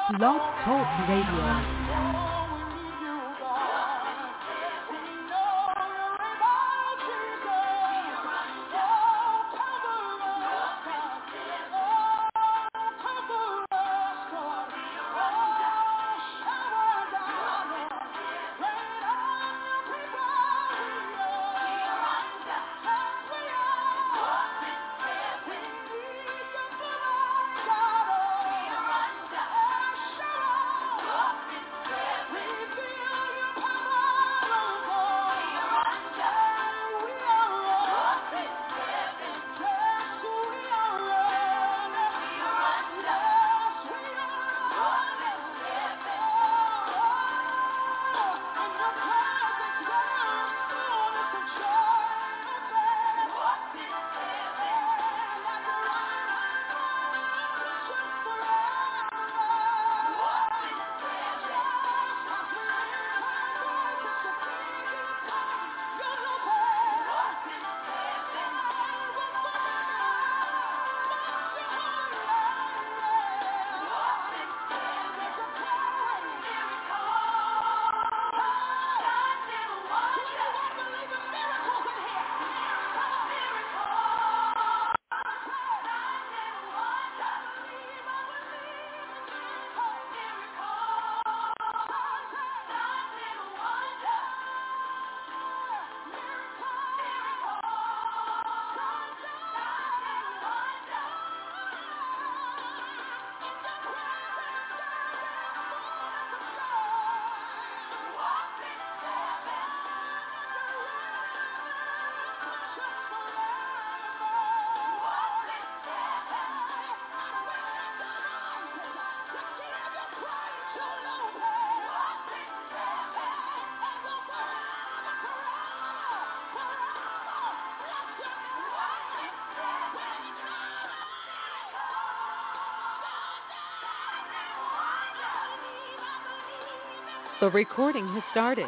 Blog Talk Radio. The recording has started.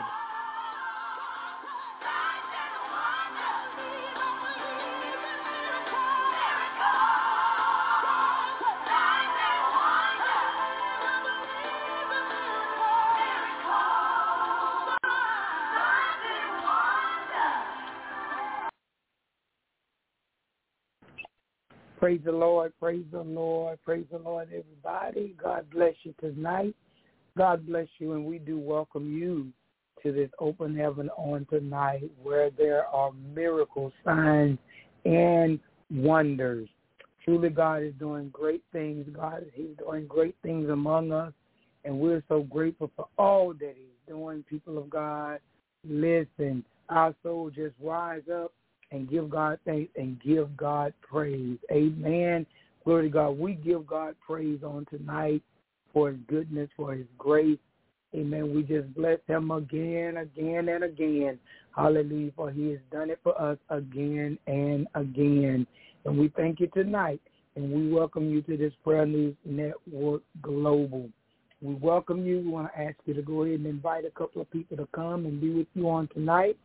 Praise the Lord, praise the Lord, praise the Lord, everybody. God bless you tonight. God bless you, and we do welcome you to this open heaven on tonight where there are miracles, signs, and wonders. Truly, God is doing great things. He's doing great things among us, and we're so grateful for all that he's doing. People of God, listen, our soul just rise up and give God thanks and give God praise. Amen. Glory to God. We give God praise on tonight for his goodness, for his grace. Amen. We just bless him again, and again. Hallelujah. For he has done it for us again and again. And we thank you tonight. And we welcome you to this Prayer News Network Global. We welcome you. We want to ask you to go ahead and invite a couple of people to come and be with you on tonight.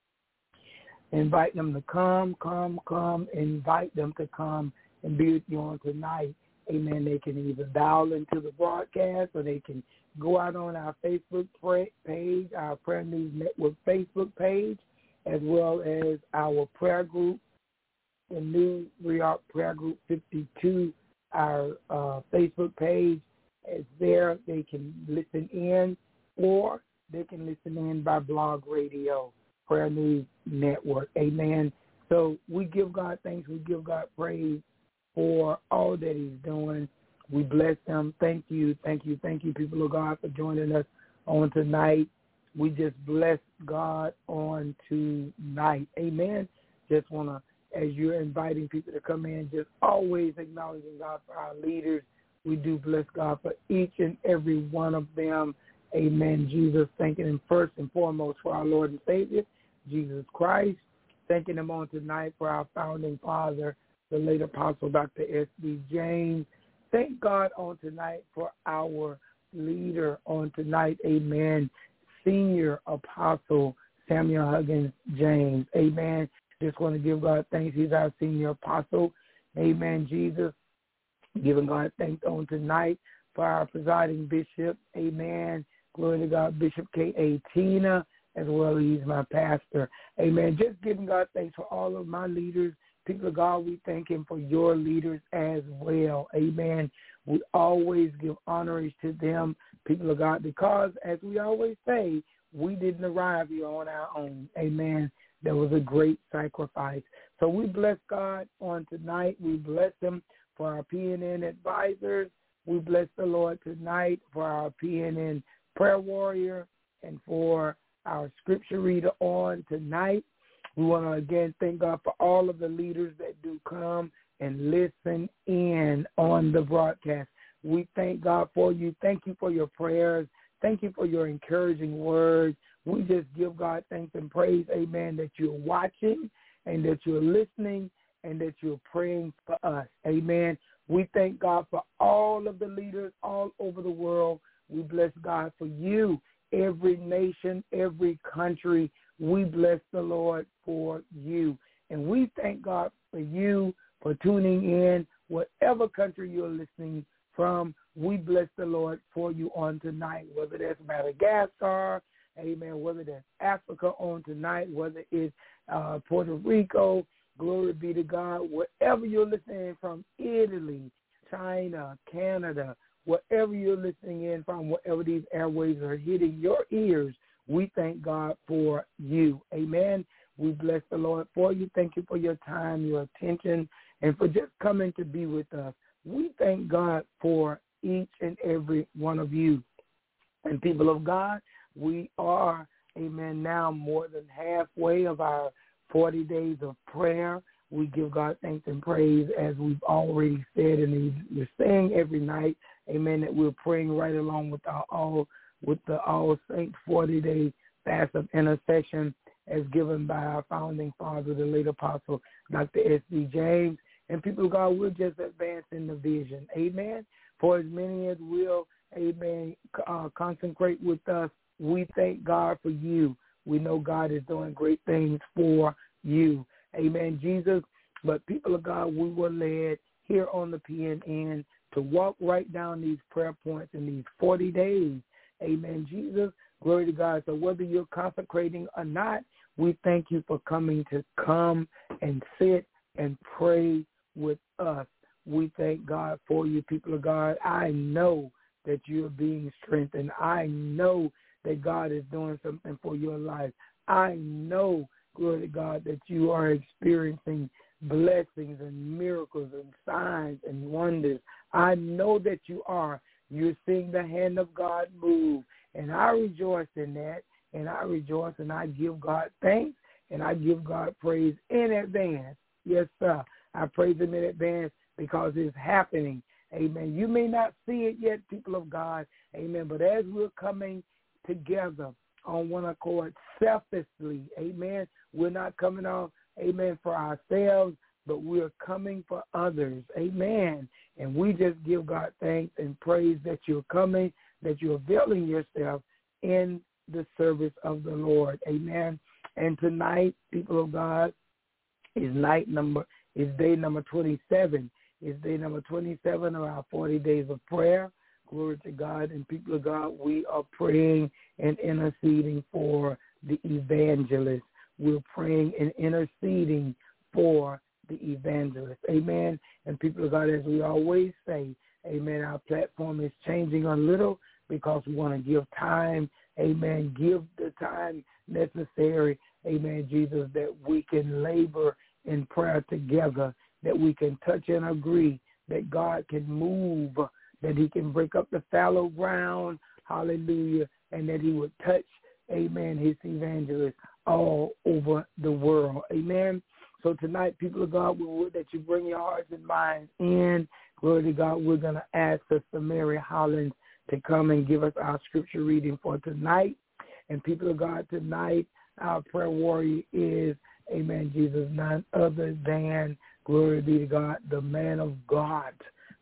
Invite them to come. Invite them to come and be with you on tonight. Amen. They can either dial into the broadcast or they can go out on our Facebook page, our Prayer News Network Facebook page, as well as our prayer group, the New Reark Prayer Group 52, our Facebook page is there. They can listen in, or they can listen in by blog radio, Prayer News Network. Amen. So we give God thanks. We give God praise for all that he's doing. We bless him. Thank you, people of God, for joining us on tonight. We just bless God on tonight. Amen. Just want to, as you're inviting people to come in, just always acknowledging God for our leaders. We do bless God for each and every one of them. Amen. Jesus, thanking him first and foremost for our Lord and Savior, Jesus Christ. Thanking him on tonight for our founding father, the late Apostle Dr. S.B. James. Thank God on tonight for our leader on tonight, amen, Senior Apostle Samuel Huggins James, amen. Just want to give God thanks. He's our senior apostle, amen, Jesus. Giving God thanks on tonight for our presiding bishop, amen. Glory to God, Bishop K.A. Tina, as well as he's my pastor. Amen. Just giving God thanks for all of my leaders. People of God, we thank him for your leaders as well. Amen. We always give honors to them, people of God, because, as we always say, we didn't arrive here on our own. Amen. There was a great sacrifice. So we bless God on tonight. We bless him for our PNN advisors. We bless the Lord tonight for our PNN prayer warrior and for our scripture reader on tonight. We want to again thank God for all of the leaders that do come and listen in on the broadcast. We thank God for you. Thank you for your prayers. Thank you for your encouraging words. We just give God thanks and praise, amen, that you're watching and that you're listening and that you're praying for us. Amen. We thank God for all of the leaders all over the world. We bless God for you, every nation, every country. We bless the Lord for you. And we thank God for you for tuning in, whatever country you're listening from. We bless the Lord for you on tonight, whether that's Madagascar, amen, whether that's Africa on tonight, whether it's Puerto Rico, glory be to God, wherever you're listening from, Italy, China, Canada, wherever you're listening in from, wherever these airwaves are hitting your ears, we thank God for you. Amen. We bless the Lord for you. Thank you for your time, your attention, and for just coming to be with us. We thank God for each and every one of you. And people of God, we are, amen, now more than halfway of our 40 days of prayer. We give God thanks and praise, as we've already said, and we're saying every night, amen, that we're praying right along with the All Saints 40-day fast of intercession as given by our founding father, the late apostle, Dr. S.D. James. And people of God, we're just advancing the vision. Amen. For as many as will, amen, consecrate with us, we thank God for you. We know God is doing great things for you. Amen, Jesus. But people of God, we were led here on the PNN to walk right down these prayer points in these 40 days. Amen, Jesus. Glory to God. So whether you're consecrating or not, we thank you for coming to come and sit and pray with us. We thank God for you, people of God. I know that you're being strengthened. I know that God is doing something for your life. I know, glory to God, that you are experiencing blessings and miracles and signs and wonders. I know that you are. You're seeing the hand of God move. And I rejoice in that. And I rejoice and I give God thanks and I give God praise in advance. Yes, sir. I praise him in advance because it's happening. Amen. You may not see it yet, people of God. Amen. But as we're coming together on one accord, selflessly, amen, we're not coming out, amen, for ourselves, but we're coming for others. Amen. And we just give God thanks and praise that you're coming, that you're availing yourself in the service of the Lord. Amen. And tonight, people of God, is day number 27. It's day number 27 of our 40 days of prayer. Glory to God. And people of God, we are praying and interceding for the evangelist. We're praying and interceding for the evangelist. Amen. And people of God, as we always say, amen, our platform is changing a little because we want to give time, amen, give the time necessary, amen, Jesus, that we can labor in prayer together, that we can touch and agree, that God can move, that he can break up the fallow ground, hallelujah, and that he would touch, amen, his evangelist all over the world. Amen. So tonight, people of God, we would that you bring your hearts and minds in. Glory to God. We're going to ask Sister Mary Hollins to come and give us our scripture reading for tonight. And people of God, tonight, our prayer warrior is, amen, Jesus, none other than, glory be to God, the man of God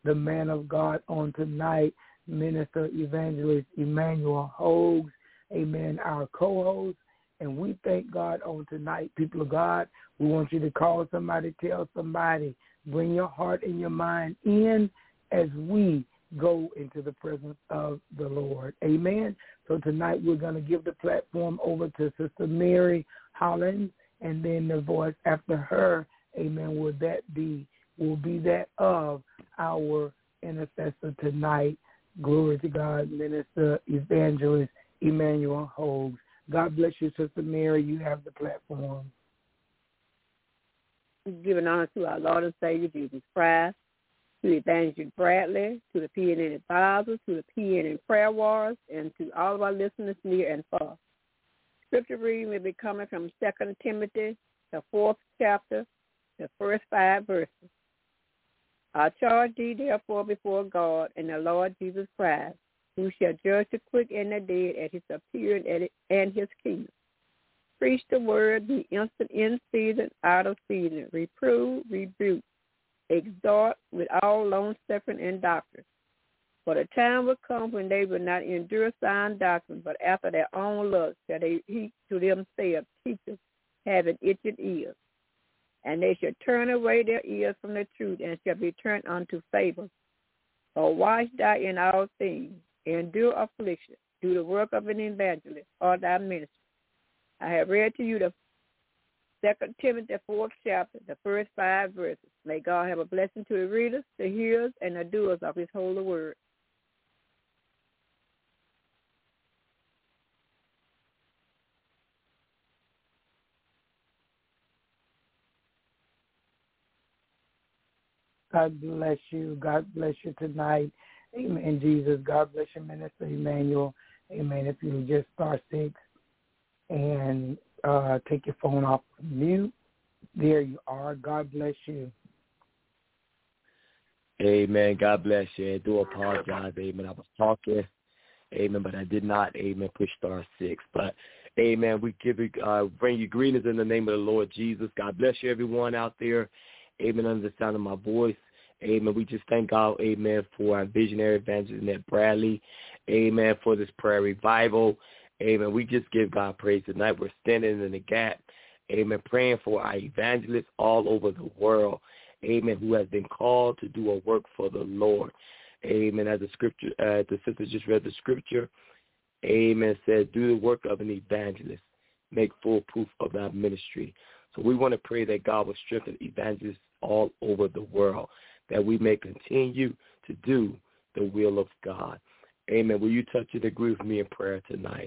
on tonight, Minister Evangelist Emmanuel Hogues, amen, our co-host. And we thank God on tonight, people of God. We want you to call somebody, tell somebody, bring your heart and your mind in as we go into the presence of the Lord. Amen. So tonight we're going to give the platform over to Sister Mary Holland, and then the voice after her, amen, will be that of our intercessor tonight. Glory to God, Minister Evangelist Emmanuel Hogues. God bless you, Sister Mary. You have the platform. Giving honor to our Lord and Savior Jesus Christ, to Evangelist Bradley, to the PNN advisors, to the PNN prayer warriors, and to all of our listeners near and far. Scripture reading will be coming from 2 Timothy, the 4th chapter, the first 5 verses. I charge thee therefore before God and the Lord Jesus Christ, who shall judge the quick and the dead at his appearing and his kingdom. Preach the word, be instant in season, out of season, reprove, rebuke, exhort with all long-suffering and doctrine. For the time will come when they will not endure sound doctrine, but after their own lust shall they heap to themselves teachers having itching ears. And they shall turn away their ears from the truth and shall be turned unto fables. Or watch thou in all things, endure affliction, do the work of an evangelist or thy ministry. I have read to you the 2 Timothy, 4th chapter, the first 5 verses. May God have a blessing to the readers, the hearers, and the doers of his holy word. God bless you. God bless you tonight. Amen, Jesus. God bless you, Minister Emmanuel. Amen. If you just star 6 and take your phone off mute. There you are. God bless you. Amen. God bless you. I do apologize. Amen. I was talking. Amen. But I did not. Amen. Push star 6. But amen. We bring you greetings in the name of the Lord Jesus. God bless you, everyone out there. Amen. Under the sound of my voice. Amen. We just thank God, amen, for our visionary evangelist, Ned Bradley. Amen. For this prayer revival. Amen. We just give God praise tonight. We're standing in the gap. Amen. Praying for our evangelists all over the world. Amen. Who has been called to do a work for the Lord. Amen. As the scripture, the sister just read the scripture. Amen. Said, do the work of an evangelist. Make full proof of that ministry. So we want to pray that God will strengthen evangelists all over the world, that we may continue to do the will of God. Amen. Will you touch and agree with me in prayer tonight?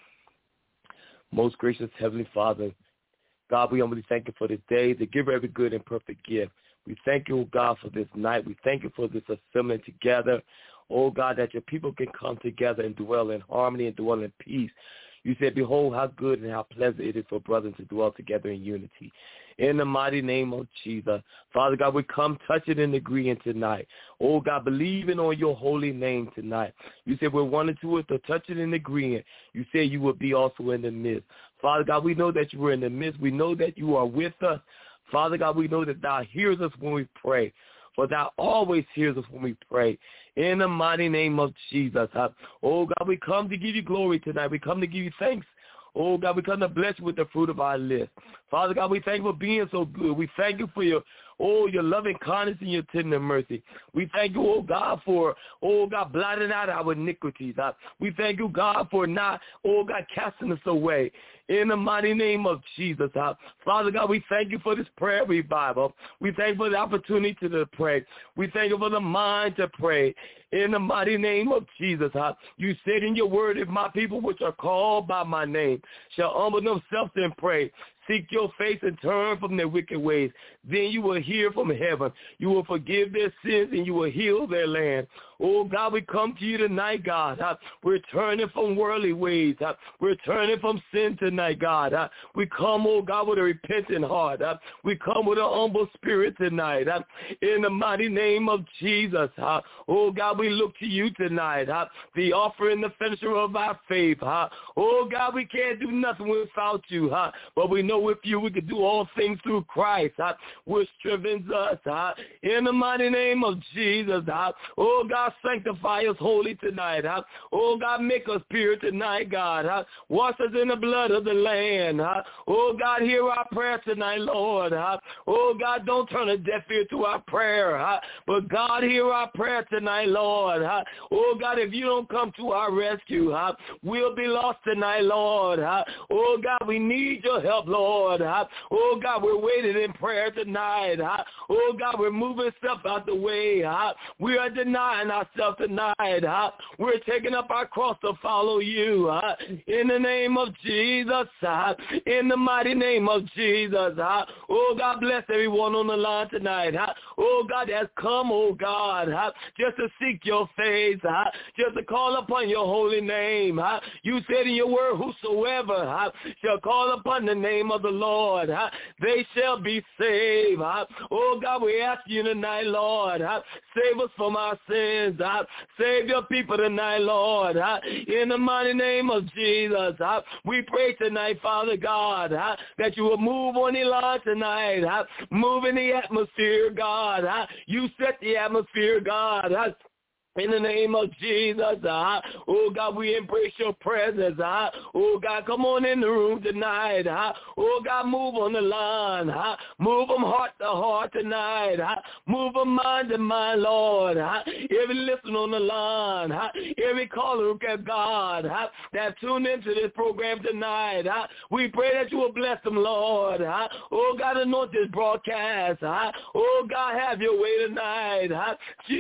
Most gracious Heavenly Father, God, we humbly thank you for this day, to give every good and perfect gift. We thank you, oh God, for this night. We thank you for this assembling together. Oh God, that your people can come together and dwell in harmony and dwell in peace. You said, behold, how good and how pleasant it is for brothers to dwell together in unity. In the mighty name of Jesus. Father God, we come touching and agreeing tonight. Oh God, believing on your holy name tonight. You said we're 1 and 2 to touching and agreeing. You said you will be also in the midst. Father God, we know that you are in the midst. We know that you are with us. Father God, we know that thou hears us when we pray. For thou always hears us when we pray. In the mighty name of Jesus. Oh, God, we come to give you glory tonight. We come to give you thanks. Oh, God, we come to bless you with the fruit of our lips. Father God, we thank you for being so good. We thank you for your loving kindness and your tender mercy. We thank you, oh, God, for, oh, God, blotting out our iniquities. We thank you, God, for not, oh, God, casting us away. In the mighty name of Jesus. Father God, we thank you for this prayer revival. We thank you for the opportunity to pray. We thank you for the mind to pray. In the mighty name of Jesus. You said in your word, if my people which are called by my name shall humble themselves and pray, seek your face and turn from their wicked ways, then you will hear from heaven. You will forgive their sins and you will heal their land. Oh, God, we come to you tonight, God. We're turning from worldly ways. We're turning from sin tonight, God. We come, oh, God, with a repentant heart. We come with an humble spirit tonight. In the mighty name of Jesus. Oh, God, we look to you tonight. The offer and the finisher of our faith. Oh, God, we can't do nothing without you. But we know know with you we can do all things through Christ, which strengthens us, in the mighty name of Jesus. Oh, God, sanctify us holy tonight. Oh, God, make us pure tonight, God. Wash us in the blood of the Lamb. Oh, God, hear our prayer tonight, Lord. Oh, God, don't turn a deaf ear to our prayer. But, God, hear our prayer tonight, Lord. Oh, God, if you don't come to our rescue, we'll be lost tonight, Lord. Oh, God, we need your help, Lord. Oh, God, we're waiting in prayer tonight. Oh, God, we're moving stuff out the way. We are denying ourselves tonight. We're taking up our cross to follow you. In the name of Jesus. In the mighty name of Jesus. Oh, God, bless everyone on the line tonight. Oh, God, that's come, oh, God, just to seek your face, just to call upon your holy name. You said in your word, whosoever shall call upon the name of the Lord, they shall be saved. Oh, God, we ask you tonight, Lord, save us from our sins. Save your people tonight, Lord. In the mighty name of Jesus, we pray tonight, Father God, that you will move on the line tonight. Move in the atmosphere, God. You set the atmosphere, God. In the name of Jesus, oh, God, we embrace your presence. Oh, God, come on in the room tonight. Oh, God, move on the line. Move them heart to heart tonight. Move them mind to mind, Lord. Every listener on the line, every caller who can, God, that tuned into this program tonight, we pray that you will bless them, Lord. Oh, God, anoint this broadcast. Oh, God, have your way tonight.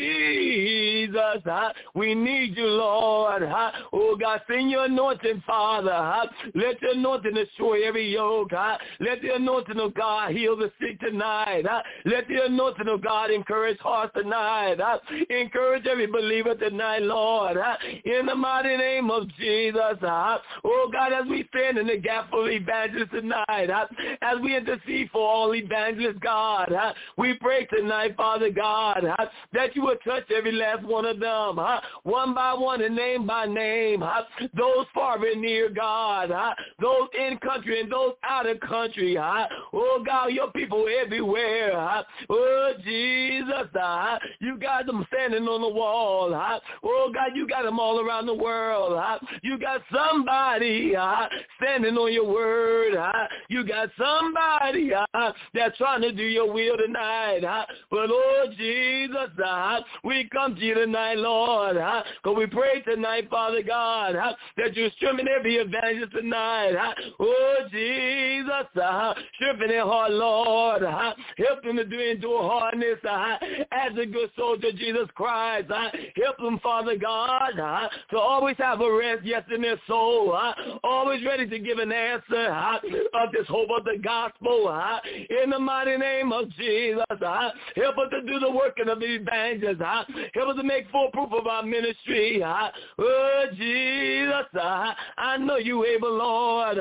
Jesus. We need you, Lord. Oh, God, send your anointing, Father. Let your anointing destroy every yoke. Let the anointing of God heal the sick tonight. Let the anointing of God encourage hearts tonight. Encourage every believer tonight, Lord. In the mighty name of Jesus. Oh, God, as we stand in the gap for evangelists tonight, as we intercede for all evangelists, God, we pray tonight, Father God, that you will touch every last one of them, one by one and name by name, those far and near, God, those in country and those out of country, oh, God, your people everywhere, oh, Jesus, you got them standing on the wall, oh, God, you got them all around the world, you got somebody standing on your word, you got somebody that's trying to do your will tonight, but, oh, Jesus, we come to you tonight, Lord, because we pray tonight, Father God, that you're strengthening every evangelist tonight. Oh, Jesus, strengthen their heart, Lord. Help them to endure hardness as a good soldier, Jesus Christ. Help them, Father God, to always have a rest, yes, in their soul, always ready to give an answer of this hope of the gospel. In the mighty name of Jesus, help us to do the working of the evangelist. Help us to make full proof of our ministry. Oh, Jesus, I know you able, Lord.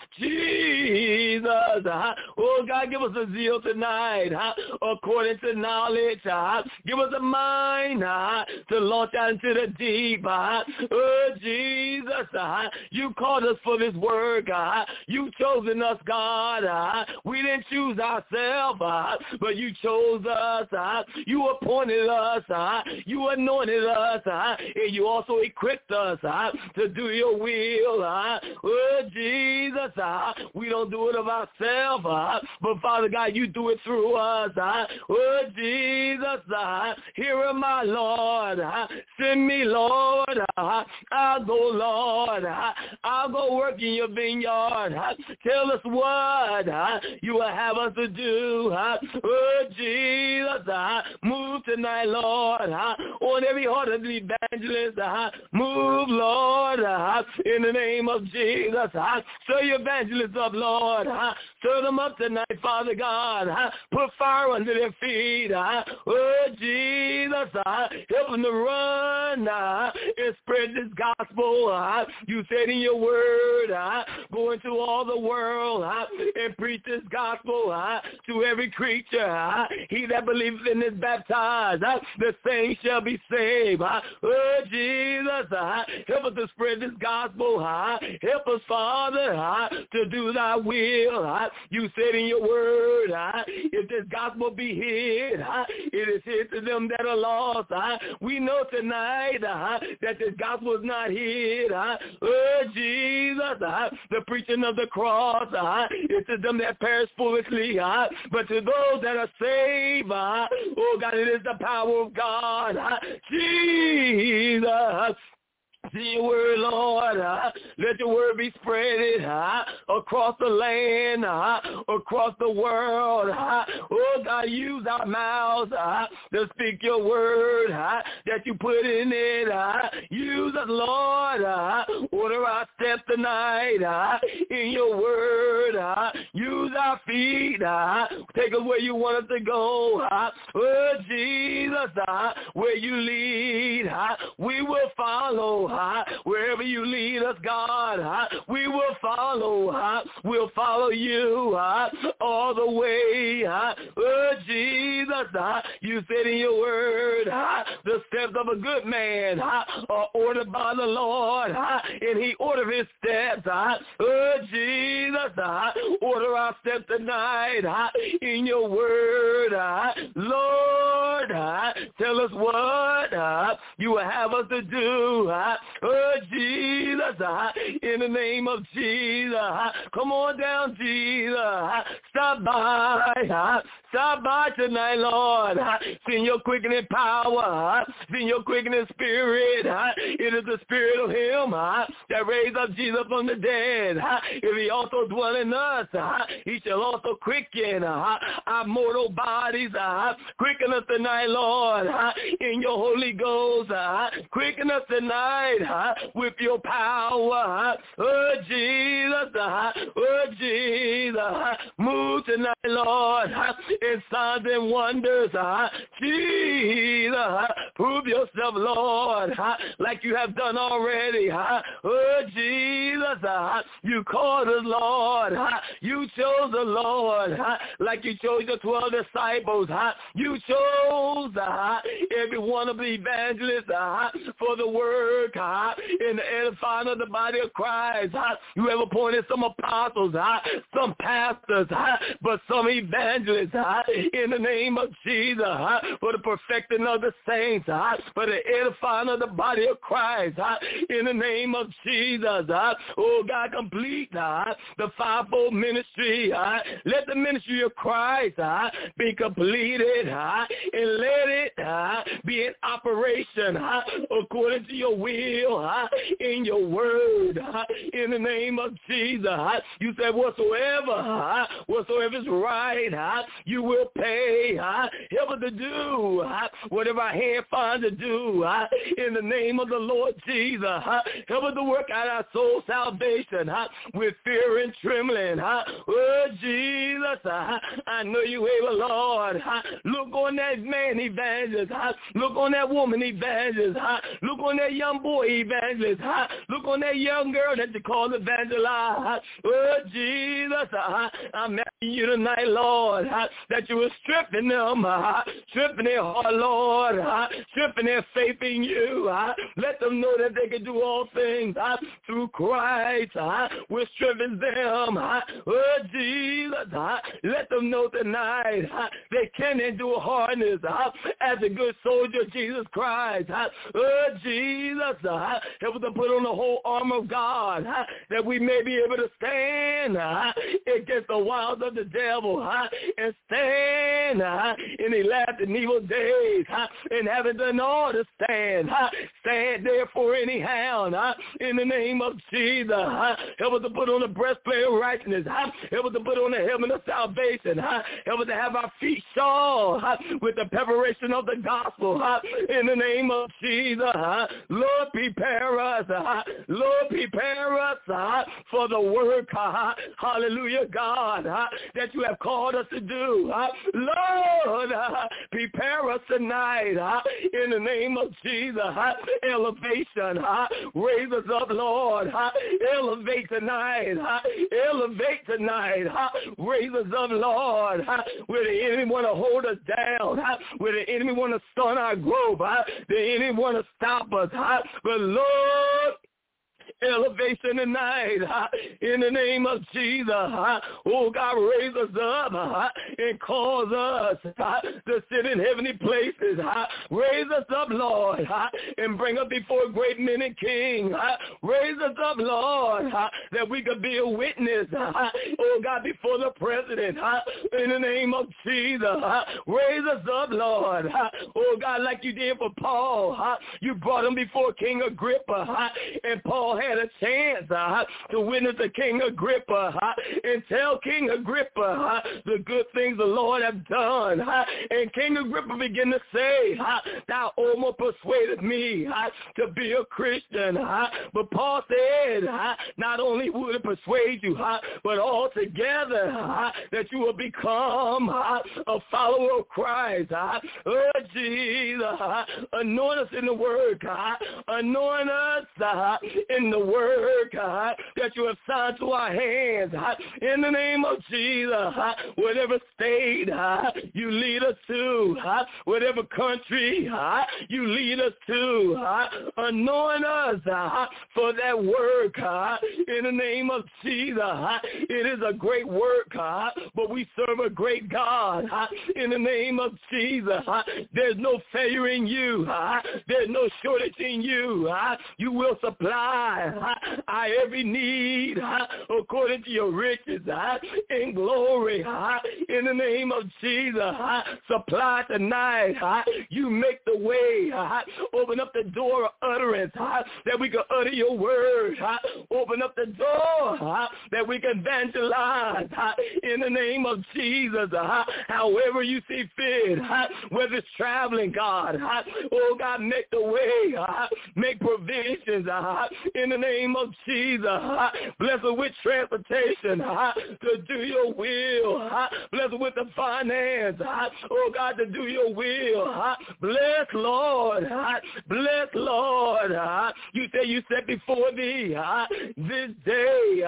Jesus, oh, God, give us a zeal tonight according to knowledge. Give us a mind to launch out into the deep. Oh, Jesus, you called us for this work. You chosen us, God. We didn't choose ourselves, but you chose us. You appointed us. You anointed us. And you also equipped us to do your will. Oh, Jesus, we don't do it of ourselves, but Father God, you do it through us. Oh, Jesus, here am I, Lord. Send me, Lord. I'll go, Lord. I'll go work in your vineyard. Tell us what you will have us to do. Oh, Jesus, move tonight, Lord, on every heart of the evangelist. Move, Lord, in the name of Jesus. Stir your evangelists up, Lord. Stir them up tonight, Father God. Put fire under their feet. Oh, Jesus, help them to run and spread this gospel. You said in your word, go into all the world and preach this gospel to every creature. He that believeth and is baptized, the same shall be saved. Oh, Jesus, help us to spread this gospel. Help us, Father, to do thy will. You said in your word, if this gospel be hid, it is hid to them that are lost. We know tonight that this gospel is not hid. Oh, Jesus, the preaching of the cross is to them that perish foolishly, but to those that are saved, oh God, it is the power of God. Jesus, see your word, Lord. Let your word be spread across the land, across the world. Oh, God, use our mouths to speak your word that you put in it. Use us, Lord. Order our steps tonight in your word. Use our feet. Take us where you want us to go. Oh, Jesus, where you lead, we will follow. Wherever you lead us, God, we will follow. We'll follow you all the way. Oh, Jesus, you said in your word, the steps of a good man are ordered by the Lord, and he ordered his steps. Oh, Jesus, order our steps tonight in your word. Lord, tell us what you will have us to do. Oh, Jesus, in the name of Jesus. Come on down, Jesus. Stop by tonight, Lord. Send your quickening power. Send your quickening spirit. It is the spirit of him that raised up Jesus from the dead. If he also dwell in us, he shall also quicken our mortal bodies. Quicken us tonight, Lord, in your Holy Ghost. Quicken us tonight with your power. Oh, Jesus. Oh, Jesus. Move tonight, Lord, in signs and wonders. Jesus. Prove yourself, Lord, like you have done already. Oh, Jesus. You called us, Lord. You chose the Lord, like you chose the 12 disciples. You chose every one of the evangelists for the work in the edifying of the body of Christ. You have appointed some apostles, some pastors, but some evangelists in the name of Jesus for the perfecting of the saints, for the edifying of the body of Christ in the name of Jesus. Oh, God, complete the fivefold ministry. Let the ministry of Christ be completed and let it be in operation according to your will in your word in the name of Jesus. You said whatsoever is right, you will pay. Help us to do whatever our hand finds to do in the name of the Lord Jesus. Help us to work out our soul salvation with fear and trembling. Oh, Jesus, I know you able, Lord. Look on that man evangelist. Look on that woman evangelist. Look on that young boy evangelist. Look on that young girl that you call evangelize. Oh, Jesus, I'm asking you tonight, Lord, that you will strengthen them, strengthen their heart, Lord, strengthen their faith in you. Let them know that they can do all things through Christ, will strengthen them. Oh, Jesus, let them know tonight they can endure hardness as a good soldier of Jesus Christ. Oh, Jesus, help us to put on the whole armor of God that we may be able to stand against the wiles of the devil and stand in the last and evil days and having done all to stand. Stand therefore anyhow in the name of Jesus. Help us to put on the breastplate of righteousness. Help us to put on the helmet of salvation. Help us to have our feet shod with the preparation of the gospel in the name of Jesus. Lord, Lord, prepare us. Lord, prepare us for the work, hallelujah, God, that you have called us to do. Lord, prepare us tonight in the name of Jesus. Elevation, raise us up, Lord. Elevate tonight. Elevate tonight. Raise us up, Lord. Where the enemy want to hold us down, where the enemy want to stunt our growth, the enemy want to stop us. But Lord, elevation tonight in the name of Jesus. Oh, God, raise us up and cause us to sit in heavenly places. Raise us up, Lord, and bring us before great men and kings. Raise us up, Lord, that we could be a witness, oh, God, before the president in the name of Jesus. Raise us up, Lord, oh, God, like you did for Paul. You brought him before King Agrippa, and Paul had a chance to witness to King Agrippa and tell King Agrippa the good things the Lord have done. And King Agrippa began to say, thou almost persuaded me to be a Christian. But Paul said, not only would it persuade you, but altogether that you will become a follower of Christ. Oh, Jesus, anoint us in the word, God. Anoint us in the word, God, that you have signed to our hands. In the name of Jesus, whatever state you lead us to, whatever country you lead us to, anoint us for that work. In the name of Jesus, it is a great work, but we serve a great God. In the name of Jesus, there's no failure in you. There's no shortage in you. You will supply our every need according to your riches in glory. In the name of Jesus, supply tonight. You make the way. Open up the door of utterance that we can utter your word. Open up the door that we can evangelize in the name of Jesus. However you see fit, whether it's traveling, God, oh God, make the way, make provisions in the name of Jesus. Bless us with transportation to do your will. Bless us with the finance, oh God, to do your will. Bless, Lord. Bless, Lord. You say you set before thee this day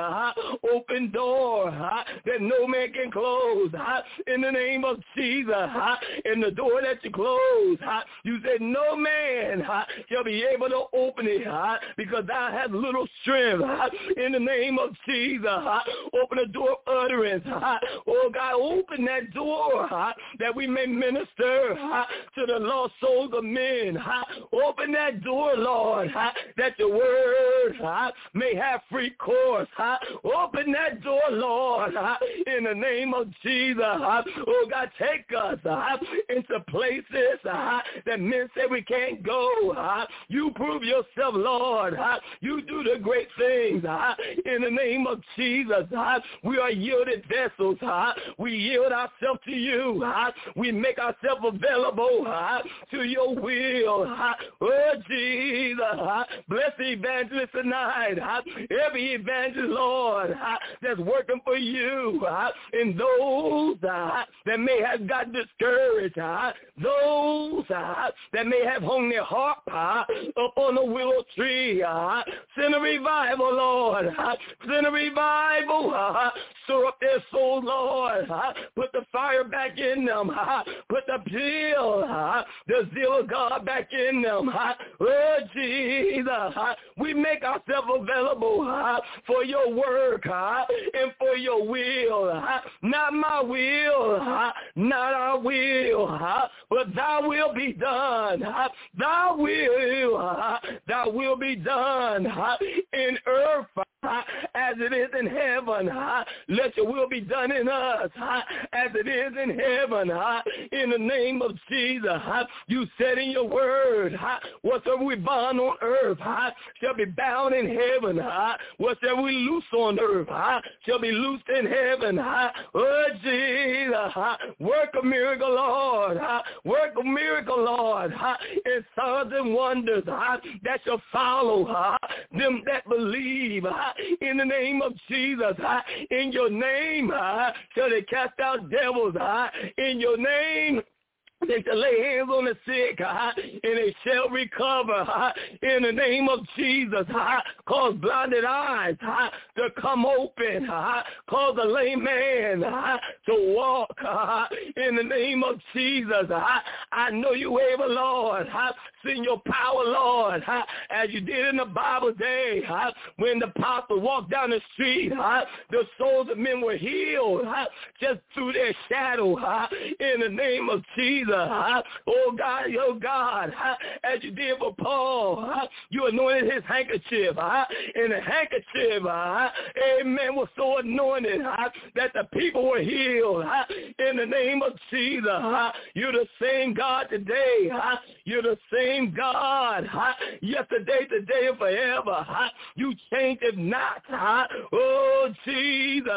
open door that no man can close. In the name of Jesus, in the door that you close, you said no man shall be able to open it because thou hast little strength. In the name of Jesus, open the door of utterance. Oh God, open that door that we may minister to the lost souls of men. Open that door, Lord, that your word may have free course. Open that door, Lord, in the name of Jesus. Oh God, take us into places that men say we can't go. You prove yourself, Lord. You do the great things in the name of Jesus. We are yielded vessels. We yield ourselves to you. We make ourselves available to your will. Oh, Jesus. Bless the evangelist tonight. Every evangelist, Lord, that's working for you. And those that may have got discouraged. Those that may have hung their harp up on the willow tree. Send a revival, Lord. Send a revival. Stir up their souls, Lord. Put the fire back in them. Put the zeal of God back in them. Oh, Jesus. We make ourselves available for your work and for your will. Not my will, not our will, but thy will be done. Thy will be done in earth as it is in heaven. Let your will be done in us as it is in heaven. In the name of Jesus, you said in your word, whatsoever we bind on earth shall be bound in heaven. Whatsoever we loose on earth shall be loosed in heaven. Oh, Jesus, work a miracle, Lord. Work a miracle, Lord, in signs and wonders that shall follow them that believe. In the name of Jesus, in your name shall they cast out devils. In your name they shall lay hands on the sick, and they shall recover. In the name of Jesus, cause blinded eyes to come open. Cause the lame man to walk. In the name of Jesus, I know you able, Lord. Send your power, Lord, as you did in the Bible day when the apostle walked down the street. The souls of men were healed just through their shadow. In the name of Jesus. Oh God, as you did for Paul, you anointed his handkerchief, and the handkerchief, amen, was so anointed that the people were healed. In the name of Jesus, you're the same God today. You're the same God yesterday, today, and forever. You change it not. Oh Jesus,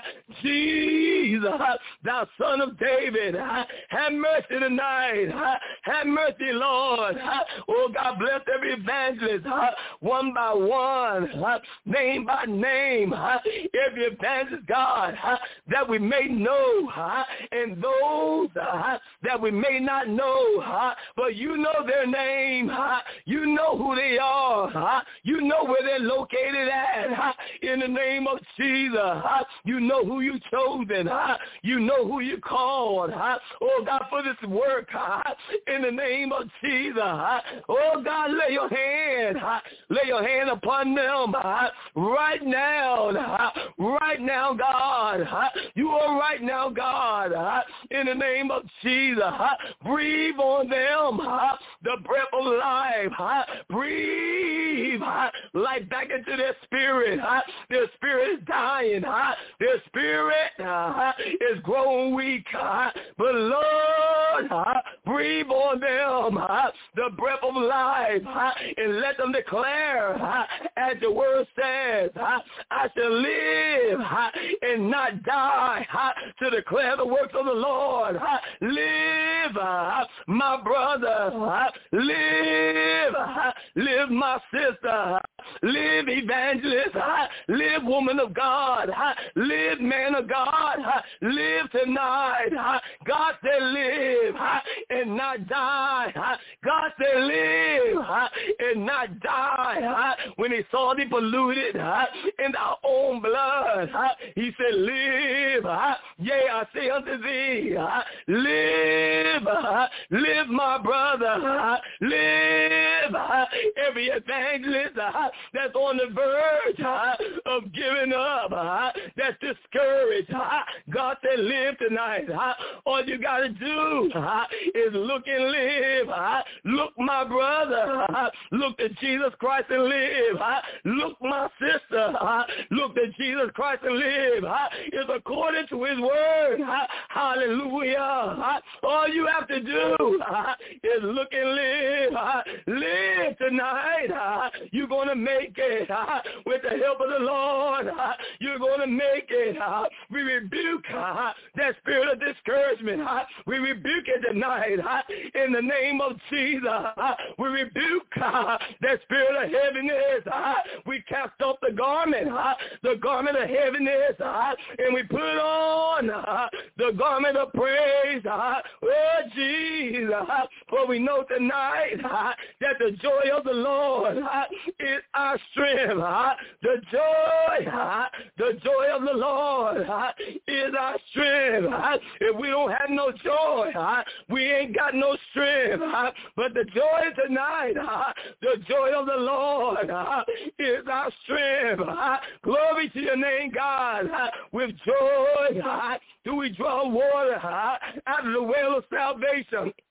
Jesus, thou son of David, have mercy tonight. Have mercy, Lord. Oh, God bless every evangelist, one by one, name by name, every evangelist, God, that we may know, and those that we may not know, but you know their name. You know who they are. You know where they're located at. In the name of Jesus, you know who you chosen. You know who you called. Oh, God, for this work, in the name of Jesus. Oh, God, lay your hand upon them right now, God. You are right now, God, in the name of Jesus. Breathe on them the breath of life. Breathe life back into their spirit. Their spirit is dying. Their spirit is growing weak. But Lord, breathe on them the breath of life, and let them declare, as the word says, I shall live and not die to declare the works of the Lord. Live, my brother. Live, my sister. Live, evangelist. Live, woman of God. Live, man of God. Live tonight. God said live and not die. God said live and not die. When he saw thee polluted in thy own blood, he said live. Yea, I say unto thee, live. Live, my brother. Live. Every evangelist that's on the verge of giving up, that's discouraged, God said live tonight. All you got to do is look and live. Look, my brother. Look to Jesus Christ and live. Look, my sister. Look to Jesus Christ and live. It's according to his word. Hallelujah. All you have to do is look and live. Live tonight. You're going to make it with the help of the Lord. You're going to make it. We rebuke that spirit of discouragement. We rebuke it tonight in the name of Jesus. We rebuke that spirit of heaviness. We cast off the garment of heaviness, and we put on the garment of praise. Oh, Jesus, for we know tonight that the joy of the Lord is our strength. The joy of the Lord is our strength. If we don't have no joy, we ain't got no strength. But the joy tonight, the joy of the Lord is our strength. Glory to your name, God. With joy do we draw water out of the well of salvation.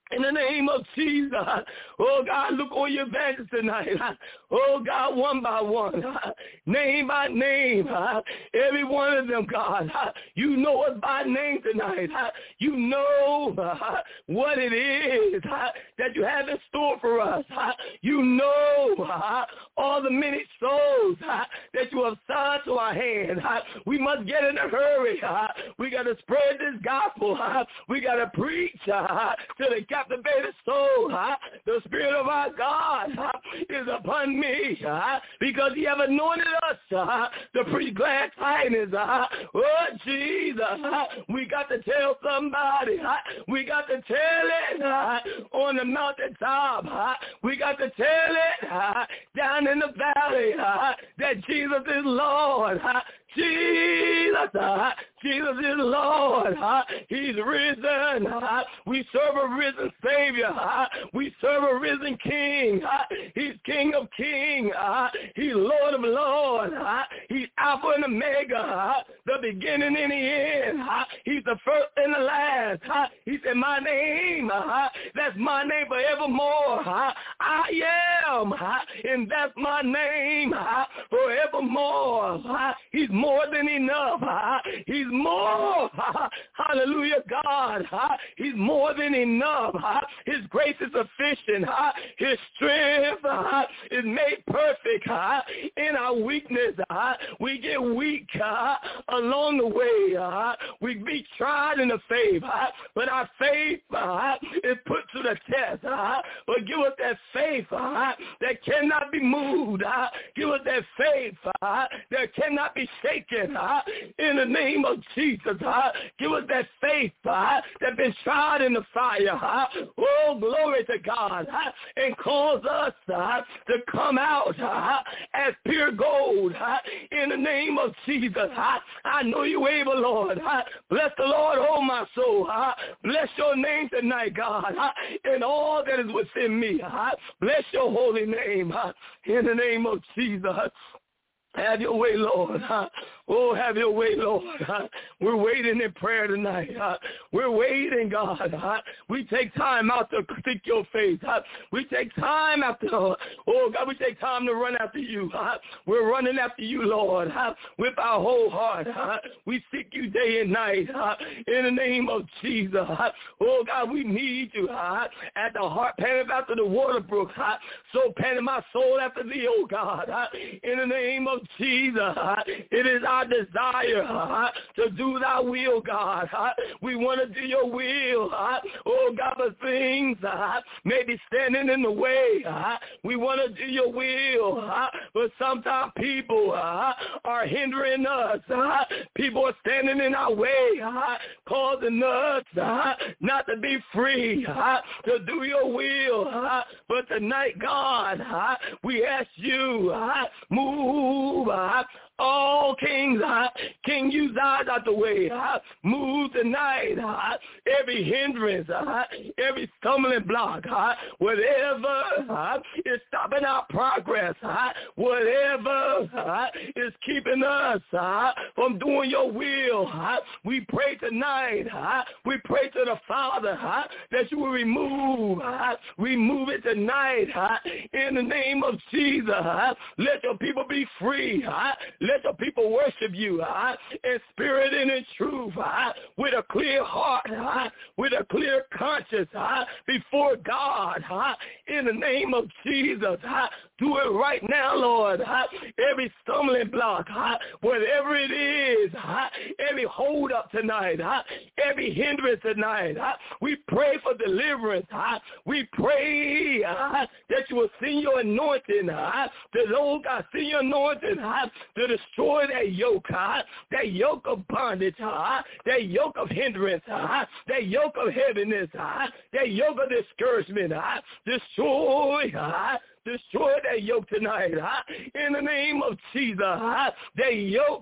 In the name of Jesus, oh God, look on your evangelists tonight. Oh God, one by one, name by name, every one of them, God. You know us by name tonight. You know what it is that you have in store for us. You know all the many souls that you have signed to our hand. We must get in a hurry. We got to spread this gospel. We got to preach to the captivated soul. The Spirit of our God is upon me because he have anointed us to preach glad tidings. Oh, Jesus, we got to tell somebody. We got to tell it on the mountaintop. We got to tell it down in the valley that Jesus is Lord. Jesus is Lord. He's risen. We serve a risen Savior. We serve a risen King. He's King of Kings. He's Lord of Lords. He's Alpha and Omega, the beginning and the end. He's the first and the last. He said, my name, that's my name forevermore. I am, and that's my name forevermore. He's more than enough. He's more. Hallelujah, God. He's more than enough. His grace is sufficient. His strength is made perfect in our weakness. We get weak along the way. We be tried in the faith, but our faith is put to the test. But give us that faith that cannot be moved. Give us that faith that cannot be shaken. In the name of Jesus, give us that faith that's been tried in the fire. Oh, glory to God. And cause us to come out as pure gold. In the name of Jesus, I know you able, Lord. Bless the Lord, oh my soul. Bless your name tonight, God. And all that is within me. Bless your holy name. In the name of Jesus. Have your way, Lord. Oh, have your way, Lord. We're waiting in prayer tonight. We're waiting, God. We take time out to seek your face. We take time after, oh, God, we take time to run after you. We're running after you, Lord, with our whole heart. We seek you day and night in the name of Jesus. Oh, God, we need you at the heart, panting after the water brook. So panting my soul after thee, oh, God. In the name of Jesus, it is our desire to do thy will, God. We want to do your will. Oh, God, but things may be standing in the way. We want to do your will, but sometimes people are hindering us. People are standing in our way, causing us not to be free to do your will. But tonight, God, we ask you, move all kings, King Uzziah out the way. Move tonight. Every hindrance, every stumbling block, whatever is stopping our progress, whatever is keeping us from doing your will, we pray tonight. We pray to the Father that you will remove it tonight in the name of Jesus. Let your people be free. Let the people worship you in spirit and in truth with a clear heart, with a clear conscience before God in the name of Jesus. Do it right now, Lord. Every stumbling block, whatever it is, every hold up tonight, every hindrance tonight, we pray for deliverance. We pray that you will send your anointing to those, God, send your anointing to destroy that yoke of bondage, that yoke of hindrance, that yoke Destroy that yoke tonight. In the name of Jesus. That yoke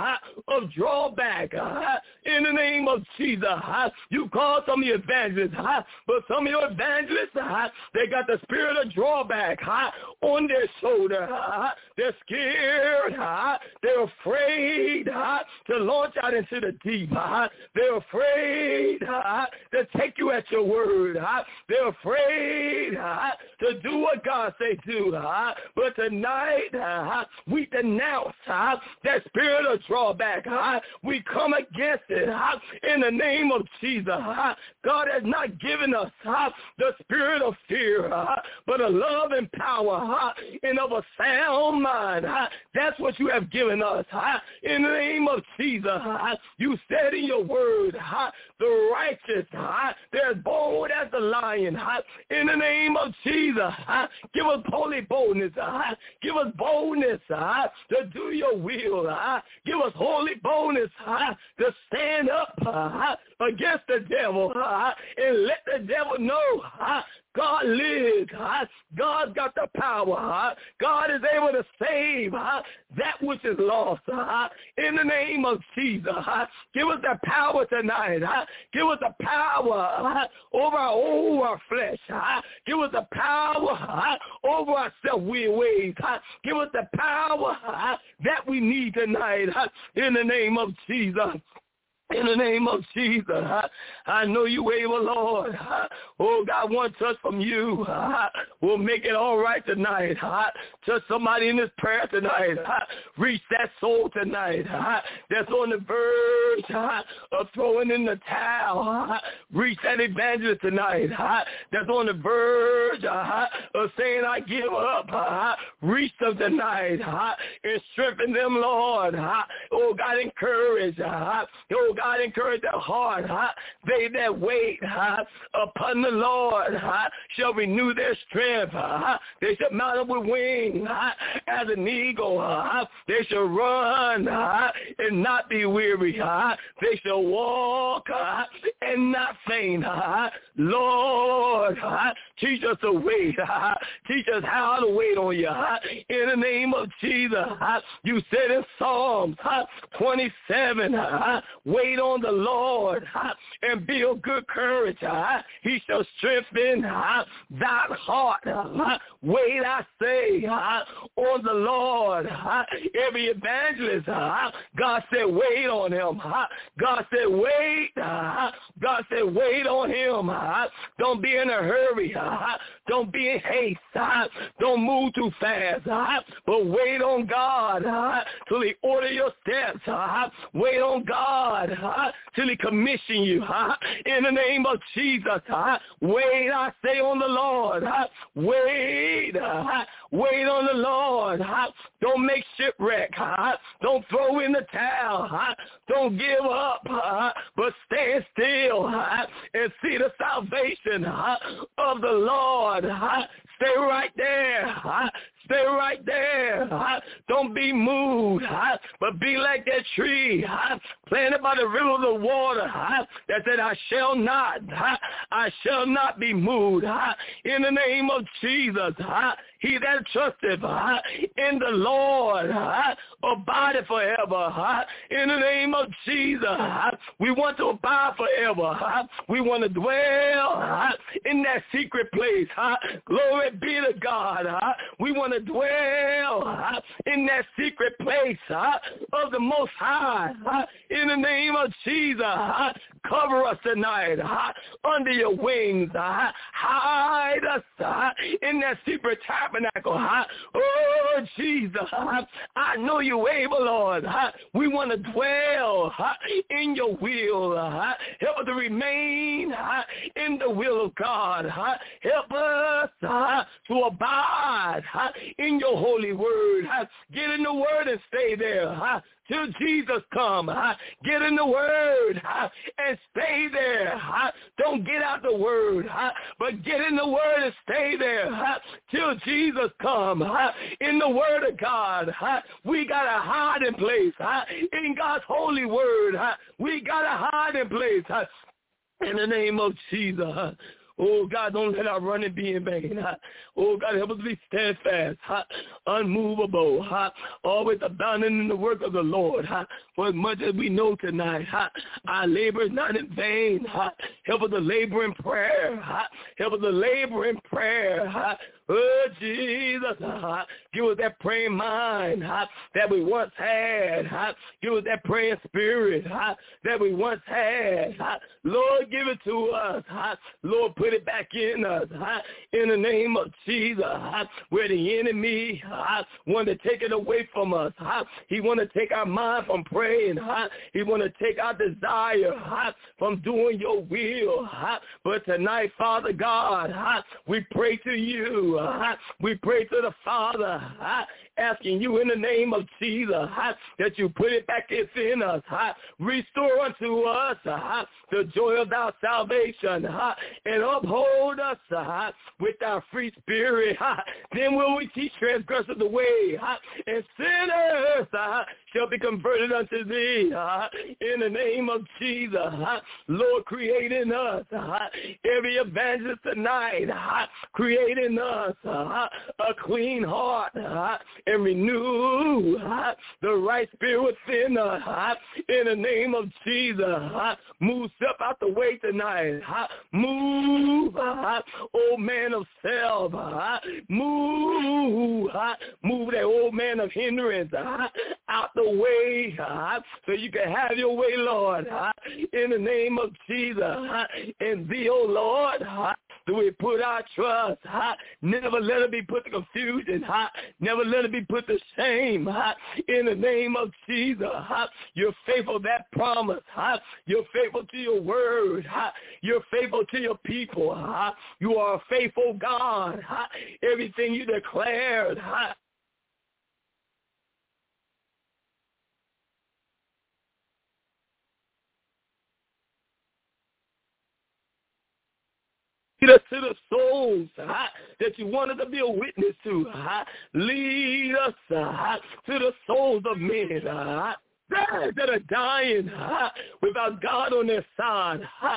of drawback. In the name of Jesus. You call some of your evangelists, but some of your evangelists, they got the spirit of drawback on their shoulder. They're scared. They're afraid to launch out into the deep. They're afraid to take you at your word. They're afraid to do what God say do. But tonight, we denounce that spirit of drawback. We come against it in the name of Jesus. God has not given us the spirit of fear, but a love and power and of a sound mind. That's what you have given us. In the name of Jesus, you said in your word, the righteous, they're bold as the lion. In the name of Jesus, give us holy boldness. Give us boldness to do your will. Give us holy boldness to stand up against the devil and let the devil know God lives. God's got the power. God is able to save that which is lost. In the name of Jesus, give us the power tonight. Give us the power over our flesh. Give us the power over our self-willed ways. Give us the power that we need tonight. In the name of Jesus. In the name of Jesus, I know you able, Lord. Oh, God, one touch from you will make it all right tonight. Touch somebody in this prayer tonight. Reach that soul tonight that's on the verge of throwing in the towel. Reach that evangelist tonight that's on the verge of saying, I give up. Reach them tonight and strengthen them, Lord. Oh, God, encourage. Oh, God, encourage their heart. They that wait upon the Lord shall renew their strength. They shall mount up with wings as an eagle. They shall run and not be weary. They shall walk and not faint. Lord, teach us to wait. Teach us how to wait on you. In the name of Jesus, you said in Psalms 27, wait on the Lord and be of good courage. He shall strengthen thy heart. Wait, I say, on the Lord. Every evangelist, God said, wait on him. God said, wait. God said, wait on him. Don't be in a hurry. Don't be in haste. Don't move too fast. But wait on God till he order your steps. Wait on God till he commission you. In the name of Jesus. Wait, I say, on the Lord. Wait. Wait on the Lord. Don't make shipwreck. Don't throw in the towel. Don't give up. But stand still and see the salvation of the Lord. Stay right there. Stay right there. Don't be moved, but be like that tree planted by the river of water that said, I shall not be moved. In the name of Jesus, he that trusteth in the Lord abideth forever. In the name of Jesus, we want to abide forever. We want to dwell in that secret place. Glory be to God. We want to dwell in that secret place of the Most High. In the name of Jesus, cover us tonight under your wings. Hide us in that secret tabernacle. Oh, Jesus, I know you're able, Lord. We want to dwell in your will. Help us to remain in the will of God. Help us to abide in your holy word. Get in the word and stay there till Jesus come. Get in the word and stay there. Don't get out the word, but get in the word and stay there till Jesus come. In the word of God, we got a hiding place. In God's holy word, we got a hiding place. In the name of Jesus. Oh, God, don't let our running be in vain. Oh, God, help us to be steadfast, unmovable, always abounding in the work of the Lord. For as much as we know tonight, our labor is not in vain. Help us to labor in prayer. Help us to labor in prayer. Oh, Jesus, give us that praying mind that we once had. Give us that praying spirit that we once had. Lord, give it to us. Lord, put it back in us. In the name of Jesus, where the enemy want to take it away from us. He want to take our mind from praying. He want to take our desire from doing your will. But tonight, Father God, we pray to you. We pray to the Father, asking you in the name of Jesus that you put it back within us. Restore unto us the joy of our salvation and uphold us with our free spirit. Then will we teach transgressors the way, and sinners shall be converted unto thee. In the name of Jesus, Lord, create in us every evangelist tonight, create in us a clean heart and renew the right spirit within us. In the name of Jesus, move step out the way tonight. Move, old man of self. Move that old man of hindrance out the way so you can have your way, Lord. In the name of Jesus, in thee, oh Lord, do we put our trust. Never let it be put to confusion. Never let it be put to shame. In the name of Jesus, you're faithful to that promise. You're faithful to your word. You're faithful to your people. You are a faithful God. Everything you declared, lead us to the souls that you wanted to be a witness to. Lead us to the souls of men that are dying without God on their side.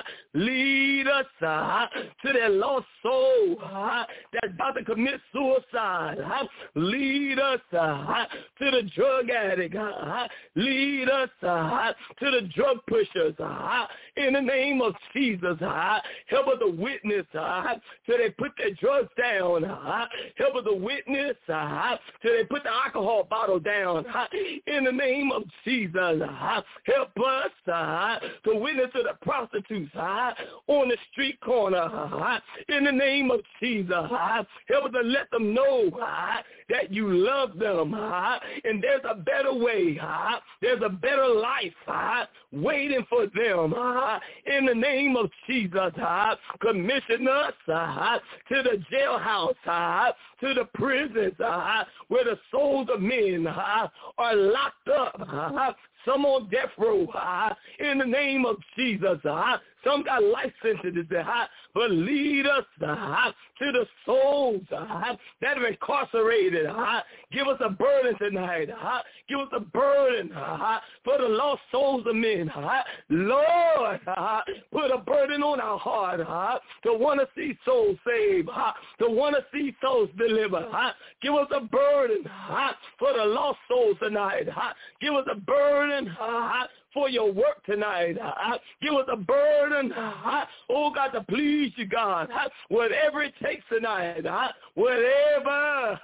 Lead us to that lost soul that's about to commit suicide. Lead us to the drug addict. Lead us to the drug pushers. In the name of Jesus, help us to witness till they put their drugs down. Help us to witness till they put the alcohol bottle down. In the name of Jesus, help us to witness to the prostitutes on the street corner. In the name of Jesus, help us to let them know that you love them, and there's a better way. There's a better life waiting for them. In the name of Jesus, commission us to the jailhouse, to the prisons where the souls of men are locked up. Some on death row, in the name of Jesus. Some got life sentences, but lead us to the souls that are incarcerated. Give us a burden tonight. Give us a burden for the lost souls of men. Lord, put a burden on our heart to want to see souls saved, to want to see souls delivered. Give us a burden for the lost souls tonight. Give us a burden for your work tonight. Give us a burden, oh God, to please you, God. Whatever it takes tonight, whatever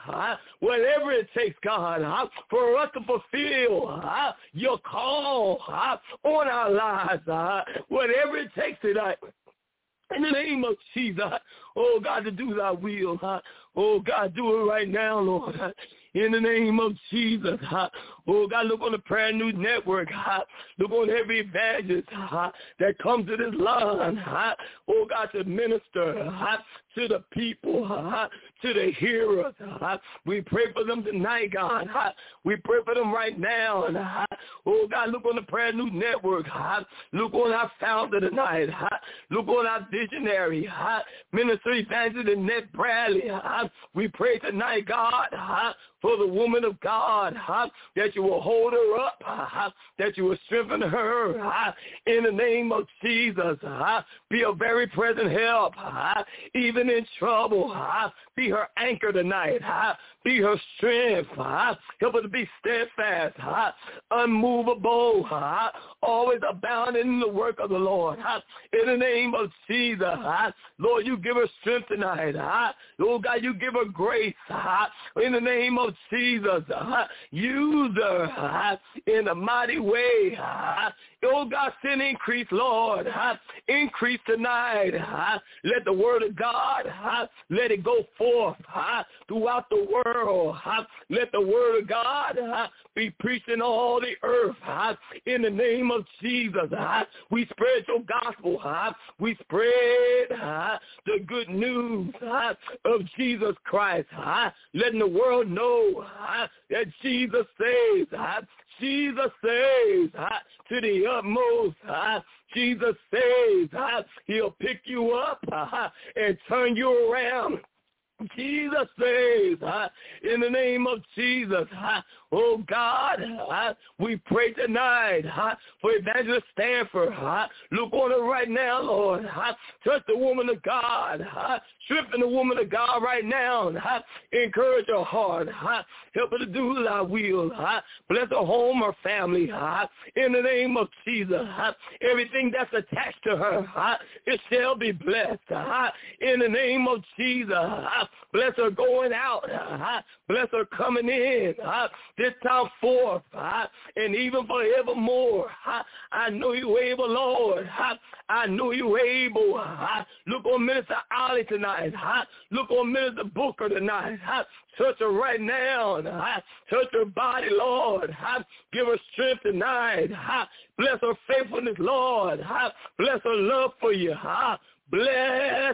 it takes, God, for us to fulfill your call on our lives, whatever it takes tonight. In the name of Jesus, oh God, to do thy will. Oh God, do it right now, Lord. In the name of Jesus. Oh, God, look on the Prayer News Network. Look on every evangelist that comes to this line. Oh, God, to minister to the people, to the hearers. We pray for them tonight, God. We pray for them right now. Oh, God, look on the Prayer News Network. Look on our founder tonight. Look on our visionary, Minister Evangelist Annette Bradley. We pray tonight, God. for the woman of God, that you will hold her up, that you will strengthen her in the name of Jesus. Be a very present help, even in trouble. Be her anchor tonight. Be her strength. Help her to be steadfast, unmovable, always abounding in the work of the Lord. In the name of Jesus, Lord, you give her strength tonight. Lord God, you give her grace. In the name of Jesus, use her in a mighty way. Oh God, send increase, Lord. Increase tonight. Let the word of God, let it go forth throughout the world. Let the word of God be preached in all the earth. In the name of Jesus, we spread your gospel. We spread the good news of Jesus Christ. Letting the world know that Jesus saves. Jesus saves to the utmost. Jesus saves. He'll pick you up and turn you around. Jesus saves in the name of Jesus. Oh, God, we pray tonight for Evangelist Stanford. Look on her right now, Lord. Touch the woman of God. Strengthen the woman of God right now. Encourage her heart. Help her to do thy will. Bless her home, her family. In the name of Jesus. Everything that's attached to her, it shall be blessed. In the name of Jesus. Bless her going out. Bless her coming in. This time forth, and even forevermore. I know you able, Lord. I know you able. Look on Minister Ollie tonight. Look on Minister Booker tonight. Touch her right now. Touch her body, Lord. Give her strength tonight. Bless her faithfulness, Lord. Bless her love for you. Bless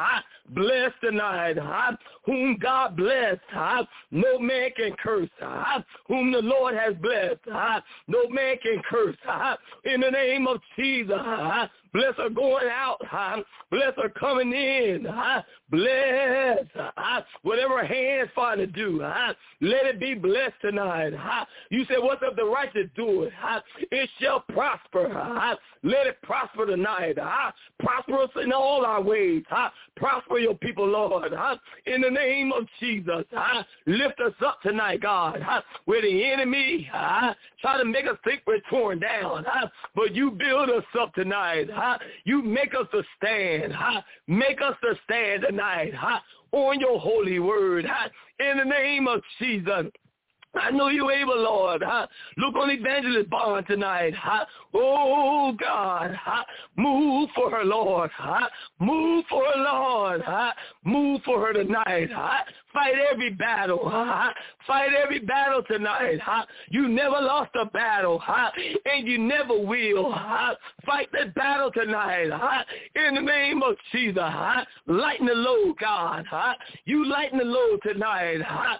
tonight, whom God blessed, no man can curse, whom the Lord has blessed, no man can curse, in the name of Jesus. Bless her going out, bless her coming in, bless whatever her hands find to do, let it be blessed tonight. You said, what's up the righteous do it, it shall prosper. Let it prosper tonight. Prosper us in all our ways. Prosper your people, Lord. In the name of Jesus. Lift us up tonight, God. Where the enemy try to make us think we're torn down. But you build us up tonight. You make us to stand. Make us to stand tonight on your holy word. In the name of Jesus. I know you able, Lord. Look on Evangelist Bond tonight. Oh, God. Move for her, Lord. Move for her, Lord. Move for her tonight. Fight every battle. Fight every battle tonight. You never lost a battle, and you never will. Fight that battle tonight. In the name of Jesus. Lighten the load, God. You lighten the load tonight.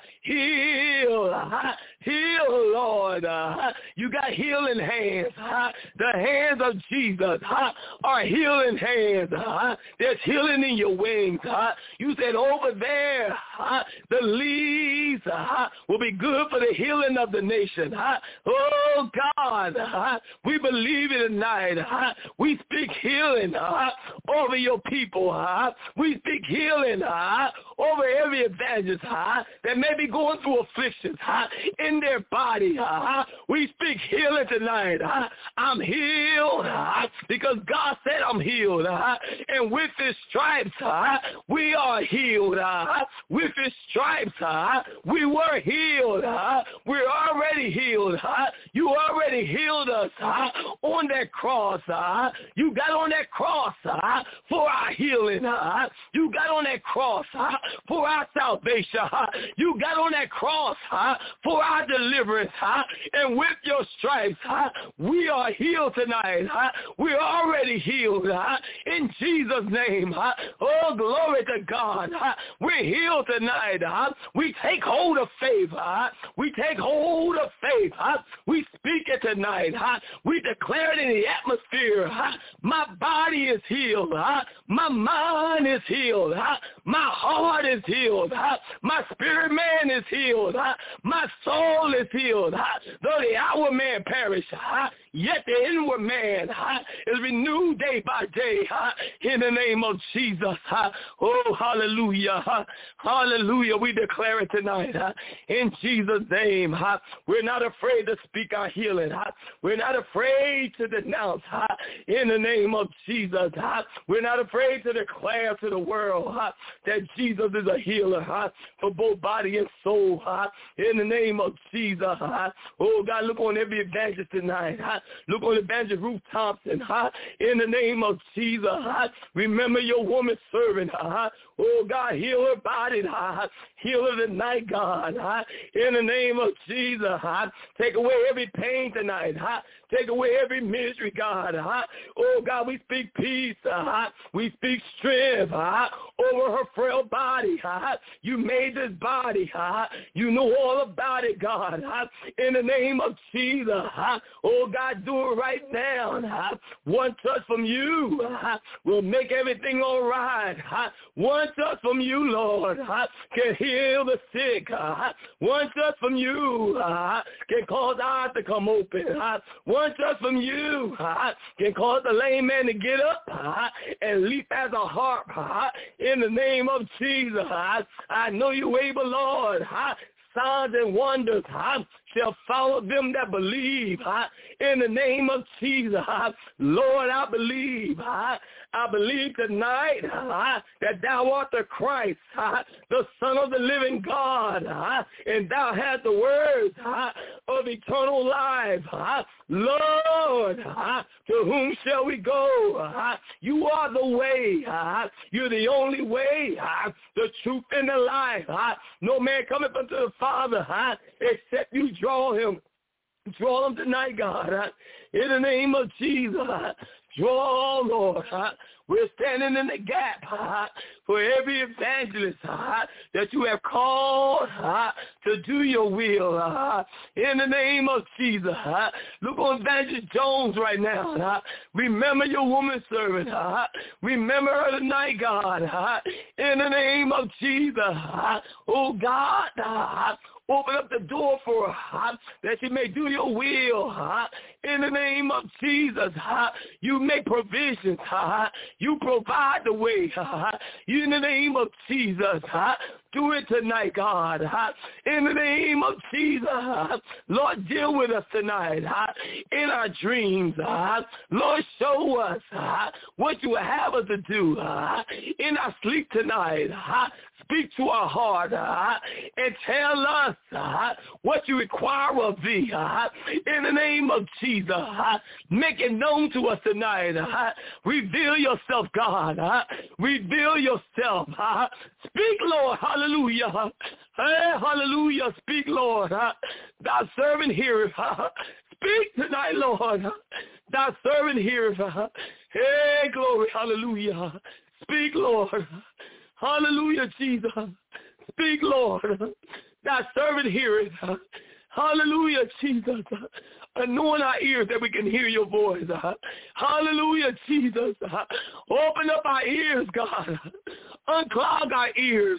Heal. Heal, Lord. You got healing hands. The hands of Jesus are healing hands. There's healing in your wings. You said over there, the leaves will be good for the healing of the nation. Oh, God, we believe it tonight. We speak healing over your people. We speak healing over every evangelist that may be going through afflictions in their body. We speak healing tonight. I'm healed because God said I'm healed. And with his stripes, we are healed. With his stripes, we were healed. We're already healed. You already healed us on that cross. You got on that cross for our healing. You got on that cross for our salvation. You got on that cross for our deliverance. And with your stripes, we are healed tonight. We're already healed in Jesus' name. Oh, glory to God. We're healed tonight. We take hold of faith. We take hold of faith, we speak it tonight. We declare it in the atmosphere. My body is healed. My mind is healed. My heart is healed. My spirit man is healed. My soul is healed. Though the outward man perish, yet the inward man is renewed day by day in the name of Jesus. Oh, hallelujah. Hallelujah. We declare it tonight in Jesus' name. We're not afraid to speak our healing. We're not afraid to denounce in the name of Jesus. We're not afraid to declare to the world that Jesus is a healer for both body and soul in the name of Jesus. Oh, God, look on every evangelist tonight. Look on Evangelist Ruth Thompson in the name of Jesus. Remember your woman servant. Oh, God, heal her body. Heal her tonight, God. In the name of Jesus. Take away every pain tonight. Take away every misery, God. Oh, God, we speak peace. We speak strength over her frail body. You made this body. You know all about it, God. In the name of Jesus. Oh, God, do it right now. One touch from you will make everything all right. One touch from you, Lord, can heal the sick. One touch from you can cause eyes to come open. One touch from you can cause the lame man to get up and leap as a harp. In the name of Jesus, I know you able, Lord. Signs and wonders shall follow them that believe. In the name of Jesus, Lord, I believe. I believe tonight that thou art the Christ, the Son of the living God, and thou hast the words of eternal life. Lord, to whom shall we go? You are the way. You're the only way, the truth, and the life. No man cometh unto the Father except you draw him. Draw them tonight, God, in the name of Jesus. Draw, Lord. We're standing in the gap for every evangelist that you have called to do your will in the name of Jesus. Look on Evangelist Jones right now. Remember your woman servant. Remember her tonight, God, in the name of Jesus. Oh, God, open up the door for her that she may do your will in the name of Jesus. You make provisions. You provide the way. In the name of Jesus. Do it tonight, God. In the name of Jesus. Lord, deal with us tonight in our dreams. Lord, show us what you have us to do in our sleep tonight. Speak to our heart and tell us what you require of thee. In the name of Jesus, make it known to us tonight. Reveal yourself, God. Reveal yourself. Speak, Lord. Hallelujah. Hey, hallelujah. Speak, Lord. Thy servant heareth. Speak tonight, Lord. Thy servant heareth. Hey, glory. Hallelujah. Speak, Lord. Hallelujah, Jesus. Speak, Lord. Thy servant heareth. Hallelujah, Jesus. Anoint our ears that we can hear your voice. Hallelujah, Jesus. Open up our ears, God. Unclog our ears.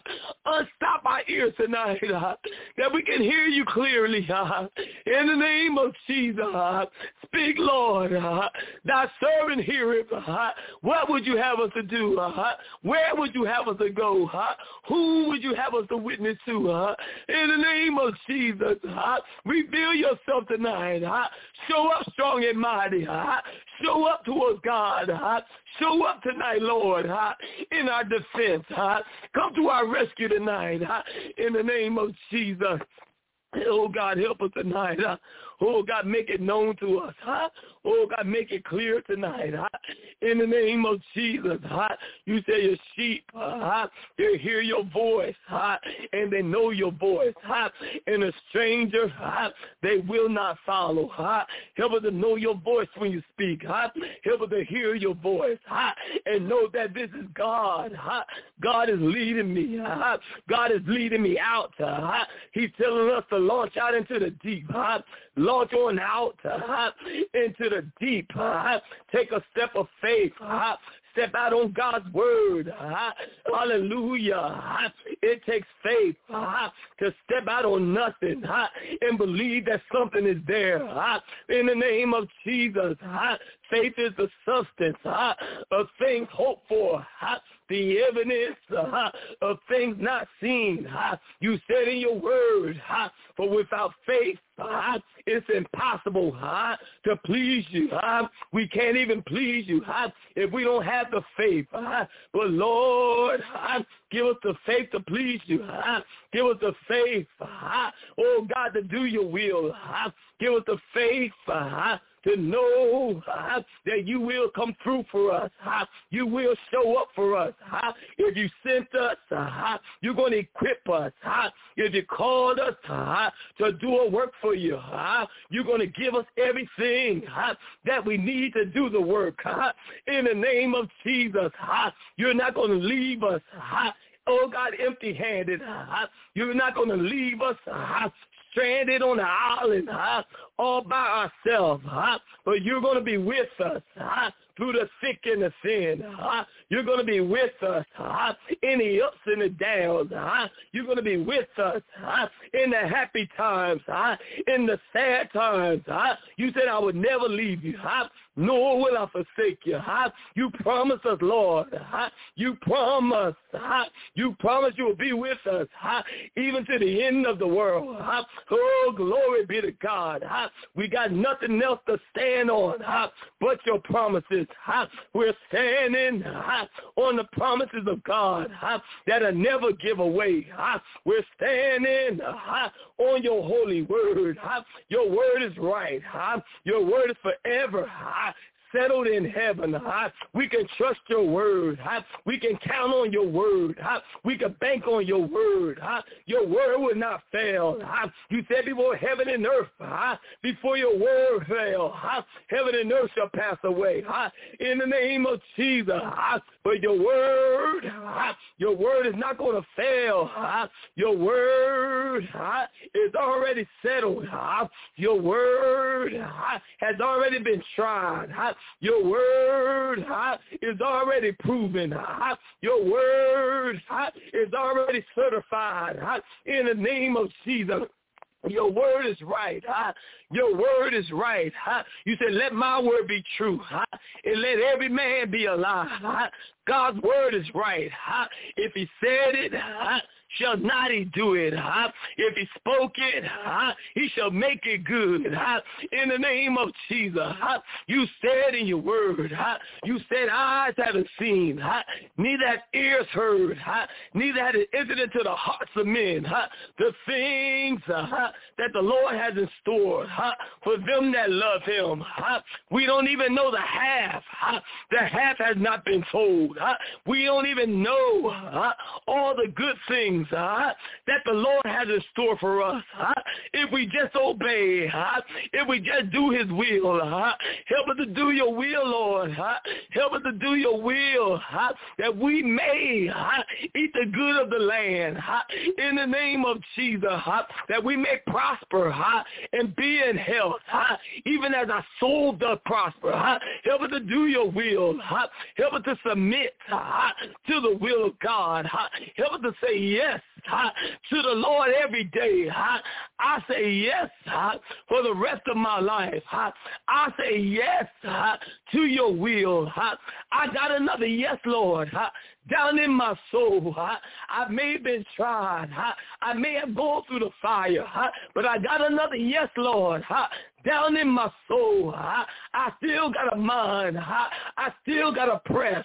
Unstop our ears tonight that we can hear you clearly. In the name of Jesus. Speak, Lord. Thy servant heareth. What would you have us to do? Where would you have us to go? Who would you have us to witness to? In the name of Jesus. Reveal yourself tonight. Show up strong and mighty. Show up to us, God. Show up tonight, Lord, in our defense. Come to our rescue tonight, in the name of Jesus. Oh, God, help us tonight. Oh, God, make it known to us. Oh, God, make it clear tonight. In the name of Jesus. You say your sheep, they hear your voice, and they know your voice. And a stranger, they will not follow. Help us to know your voice when you speak. Help us to hear your voice and know that this is God. God is leading me. God is leading me out. He's telling us to launch out into the deep. Launch on out into the deep. Take a step of faith. Step out on God's word. Hallelujah. It takes faith to step out on nothing and believe that something is there. In the name of Jesus, faith is the substance of things hoped for, the evidence of things not seen. You said in your word, for without faith, it's impossible to please you. We can't even please you if we don't have the faith. But Lord, give us the faith to please you. Give us the faith, oh God, to do your will. Give us the faith to know that you will come through for us. You will show up for us. If you sent us, you're going to equip us. If you called us to do a work for you, you're going to give us everything that we need to do the work. In the name of Jesus, you're not going to leave us, oh God, empty-handed. You're not going to leave us stranded on the island all by ourselves, but you're going to be with us through the thick and the thin. You're going to be with us in the ups and the downs. You're going to be with us in the happy times, in the sad times. You said I would never leave you, nor will I forsake you. You promised us, Lord. You promised. You promised you will be with us even to the end of the world. Oh, glory be to God. We got nothing else to stand on but your promises. We're standing on the promises of God that'll never give away. We're standing on your holy word. Your word is right. Your word is forever settled in heaven. We can trust your word. We can count on your word. We can bank on your word. Your word will not fail. You said before heaven and earth, before your word fail, heaven and earth shall pass away. In the name of Jesus. But your word is not going to fail. Your word is already settled. Your word has already been tried. Your word is already proven. Your word is already certified. In the name of Jesus. Your word is right. Your word is right. You said, let my word be true. And let every man be a lie. God's word is right. If he said it, shall not he do it? If he spoke it, he shall make it good. In the name of Jesus, you said in your word, you said eyes haven't seen, neither have ears heard, neither had it entered into the hearts of men, the things that the Lord has in store for them that love him. We don't even know the half. The half has not been told. We don't even know all the good things that the Lord has in store for us. If we just obey, if we just do his will, help us to do your will, Lord. Help us to do your will, that we may eat the good of the land. In the name of Jesus, that we may prosper and be in health, even as our soul does prosper. Help us to do your will. Help us to submit to the will of God. Help us to say yes to the Lord every day. I say yes for the rest of my life. I say yes to your will. I got another yes, Lord, down in my soul. I may have been tried. I may have gone through the fire, but I got another yes, Lord, down in my soul. I still got a mind. I still got a press.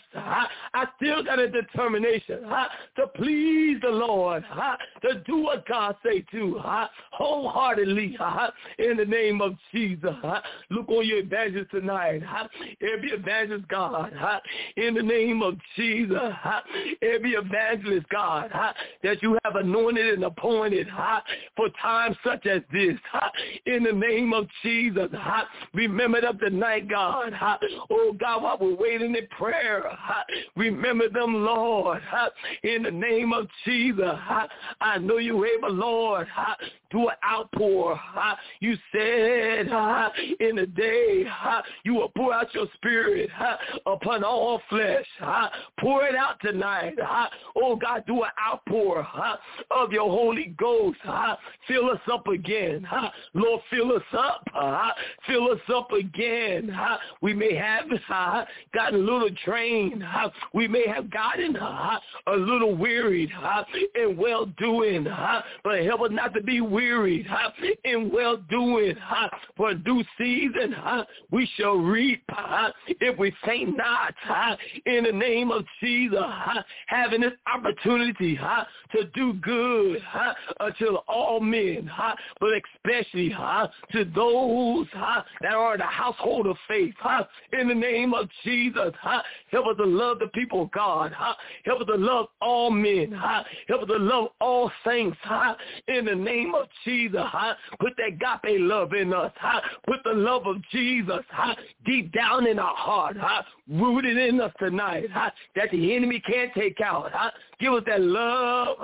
I still got a determination to please the Lord, to do what God say to, wholeheartedly, in the name of Jesus. Look on your evangelist tonight. Every evangelist, God, in the name of Jesus. Every evangelist, God, that you have anointed and appointed for times such as this, in the name of Jesus. Remember them tonight, God. Oh, God, while we're waiting in prayer, remember them, Lord, in the name of Jesus. I know you're able, Lord, do an outpour. You said in the day you will pour out your spirit upon all flesh. Pour it out tonight. Oh, God, do an outpour of your Holy Ghost. Fill us up again. Lord, fill us up. Fill us up again. We may have gotten a little drained. We may have gotten a little wearied in well-doing. But help us not to be wearied in well-doing. For due season we shall reap if we faint not. In the name of Jesus, having this opportunity to do good to all men, but especially to those that are in the household of faith. In the name of Jesus, help us to love the people of God. Help us to love all men. Help us to love all saints. In the name of Jesus, put that agape love in us. Put the love of Jesus deep down in our heart, rooted in us tonight, that the enemy can't take out. Give us that love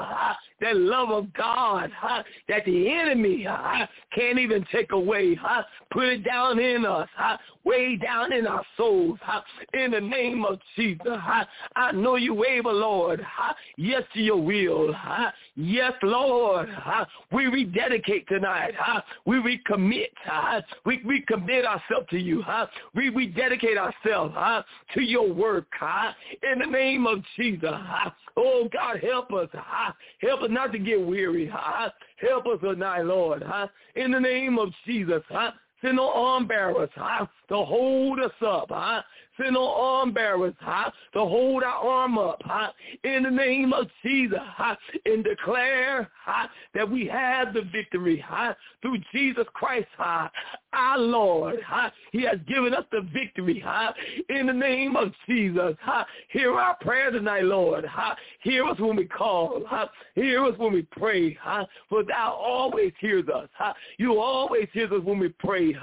of God, that the enemy can't even take away. Put it down in us, way down in our souls. In the name of Jesus, I know you're able, Lord. Yes to your will. Yes, Lord. We rededicate tonight. We recommit. We recommit ourselves to you. We rededicate ourselves to your work. In the name of Jesus. Oh, God, help us. Help us not to get weary. Help us tonight, Lord. In the name of Jesus. Send no arm bearers to hold us up. Send no arm bearers to hold our arm up. In the name of Jesus. And declare that we have the victory through Jesus Christ, our Lord. He has given us the victory. In the name of Jesus. Hear our prayer tonight, Lord. Hear us when we call. Hear us when we pray. For thou always hears us. You always hear us when we pray.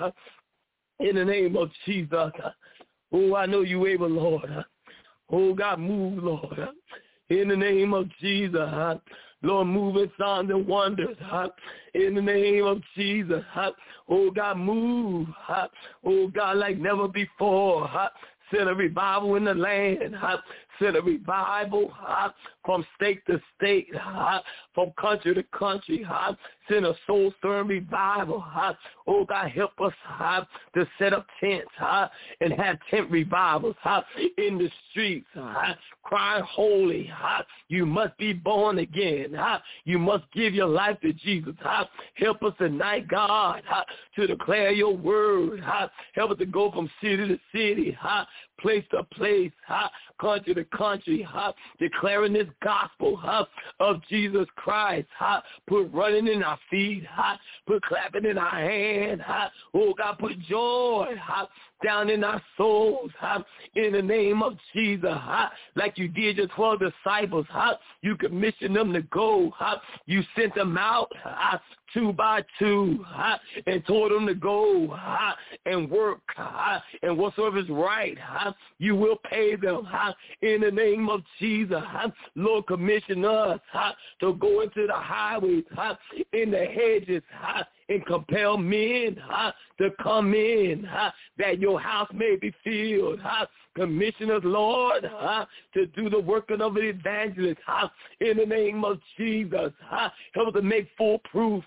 In the name of Jesus. Oh, I know you able, Lord. Oh, God, move, Lord. In the name of Jesus. Lord, move in signs and wonders. In the name of Jesus. Oh, God, move. Oh, God, like never before. Send a revival in the land. Send a revival from state to state, from country to country. Send a soul-stirring revival. Oh, God, help us to set up tents and have tent revivals in the streets. Cry holy. You must be born again. You must give your life to Jesus. Help us tonight, God, to declare your word. Help us to go from city to city, place to place, country to country, declaring this gospel of Jesus Christ. Put running in our feet, put clapping in our hands. Oh, God, put joy down in our souls in the name of Jesus. Like you did your 12 disciples, you commissioned them to go. You sent them out 2 by 2 and told them to go and work, and whatsoever is right, you will pay them in the name of Jesus. Lord, commission us to go into the highways, in the hedges, and compel men to come in, that your house may be filled. Commission us, Lord, to do the work of an evangelist in the name of Jesus. Help us to make full proof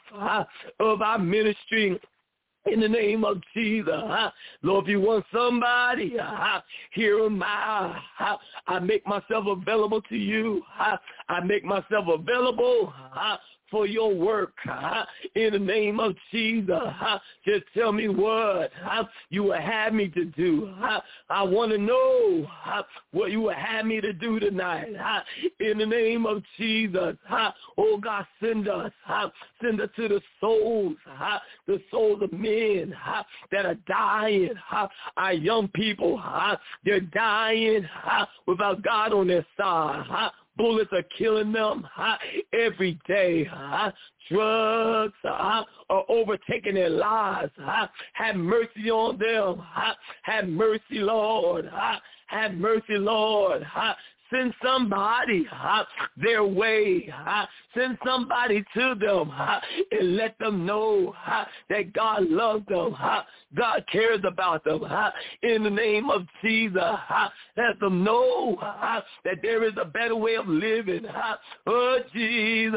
of our ministry in the name of Jesus. Lord, if you want somebody, here am I. I make myself available to you. I make myself available for your work in the name of Jesus. Just tell me what you will have me to do. I want to know what you will have me to do tonight in the name of Jesus. Oh, God, send us to the souls of men that are dying. Our young people, they're dying without God on their side. Bullets are killing them every day. Drugs are overtaking their lives. Have mercy on them. Have mercy, Lord. Have mercy, Lord. Send somebody their way. Send somebody to them and let them know that God loves them. God cares about them. In the name of Jesus, let them know that there is a better way of living. Oh, Jesus.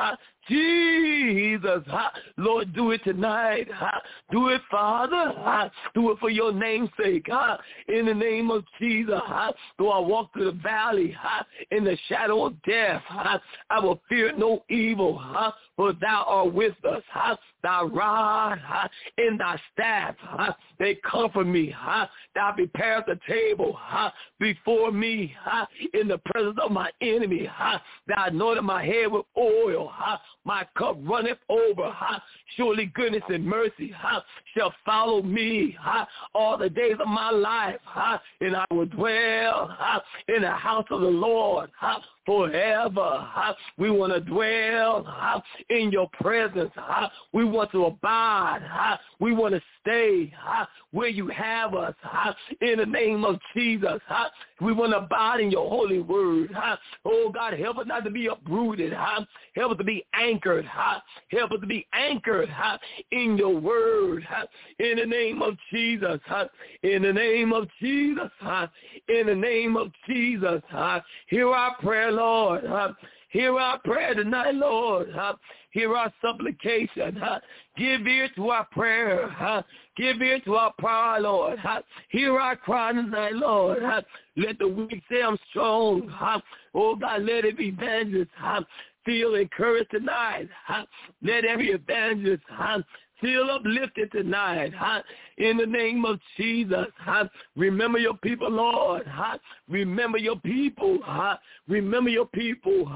Jesus, Lord, do it tonight. Do it, Father. Do it for your name's sake. In the name of Jesus, though I walk through the valley in the shadow of death, I will fear no evil, for thou art with us. Thy rod and thy staff, they comfort me. Thou preparest a table before me in the presence of my enemy. Thou anointed my head with oil. My cup runneth over. Surely goodness and mercy shall follow me all the days of my life. And I will dwell in the house of the Lord forever. We want to dwell in your presence. We want to abide. We want to stay where you have us. In the name of Jesus, we want to abide in your holy word. Oh, God, help us not to be uprooted. Help us to be anchored. Help us to be anchored in your word. In the name of Jesus. In the name of Jesus. In the name of Jesus. Hear our prayer, Lord. Hear our prayer tonight, Lord. Hear our supplication. Give ear to our prayer. Give ear to our prayer, Lord. Hear our cry tonight, Lord. Let the weak say I'm strong. Oh, God, let every evangelist feel encouraged tonight. Let every evangelist feel uplifted tonight. In the name of Jesus, remember your people, Lord. Remember your people. Remember your people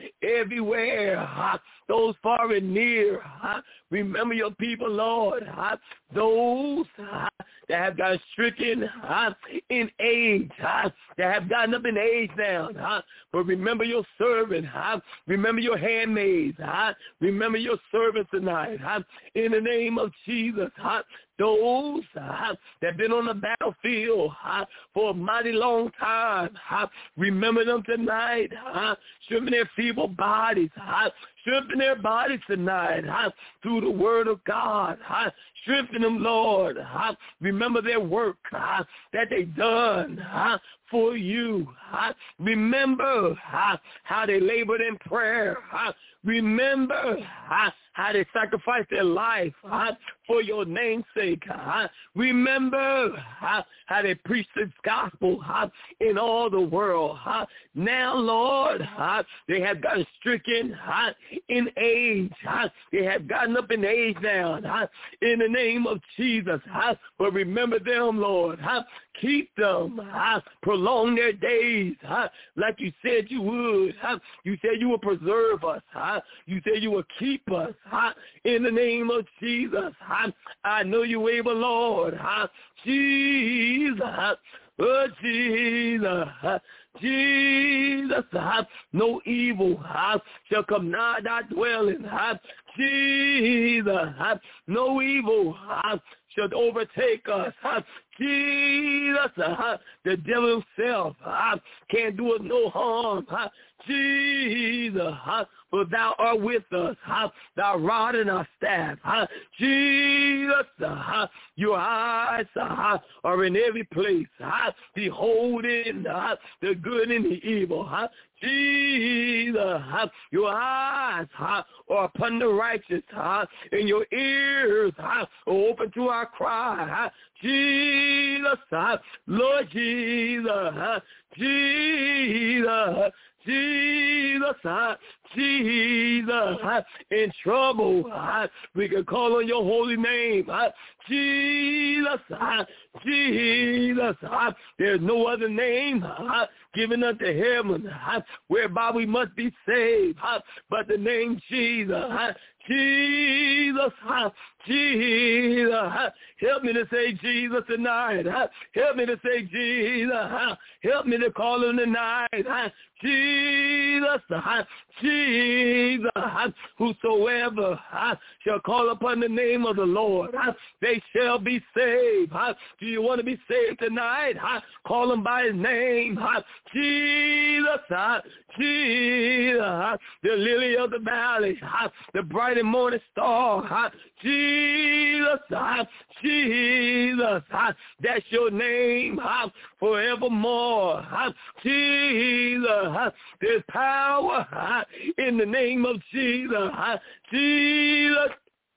everywhere. Those far and near. Remember your people, Lord. Those that have gotten stricken in age, that have gotten up in age now. But remember your servant. Remember your handmaids. Remember your servants tonight. In the name of Jesus. Those that have been on the battlefield for a mighty long time, remember them tonight. Strengthen their feeble bodies. Strengthen their bodies tonight through the word of God. Strengthen them, Lord. Remember their work that they've done for you. Remember how they labored in prayer. Remember how they sacrificed their life for your name's sake. Remember how they preached this gospel in all the world. Now, Lord, they have gotten stricken in age. They have gotten up in age now. In the name of Jesus. But remember them, Lord. Keep them. Prolong their days like you said you would. You said you would preserve us. You said you would keep us. In the name of Jesus. I know you're able, Lord. Jesus. Oh, Jesus. Jesus, no evil shall come nigh thy dwelling. Jesus, no evil shall overtake us. Jesus, the devil himself can't do us no harm. Jesus, for thou art with us, thy rod and our staff. Jesus, your eyes are in every place, beholding the good and the evil. Jesus, your eyes are upon the righteous, and your ears are open to our cry. Jesus, Lord Jesus, Jesus, Jesus, Jesus. In trouble, we can call on your holy name. Jesus, Jesus. There's no other name given unto heaven whereby we must be saved but the name Jesus. Jesus, Jesus. Help me to say Jesus tonight. Help me to say Jesus. Help me to call him tonight. Jesus, Jesus. Whosoever shall call upon the name of the Lord, they shall be saved. Do you want to be saved tonight? Call him by his name. Jesus, Jesus. The lily of the valley, the bright and morning star. Jesus, Jesus. That's your name forevermore. Jesus. There's power in the name of Jesus. Jesus.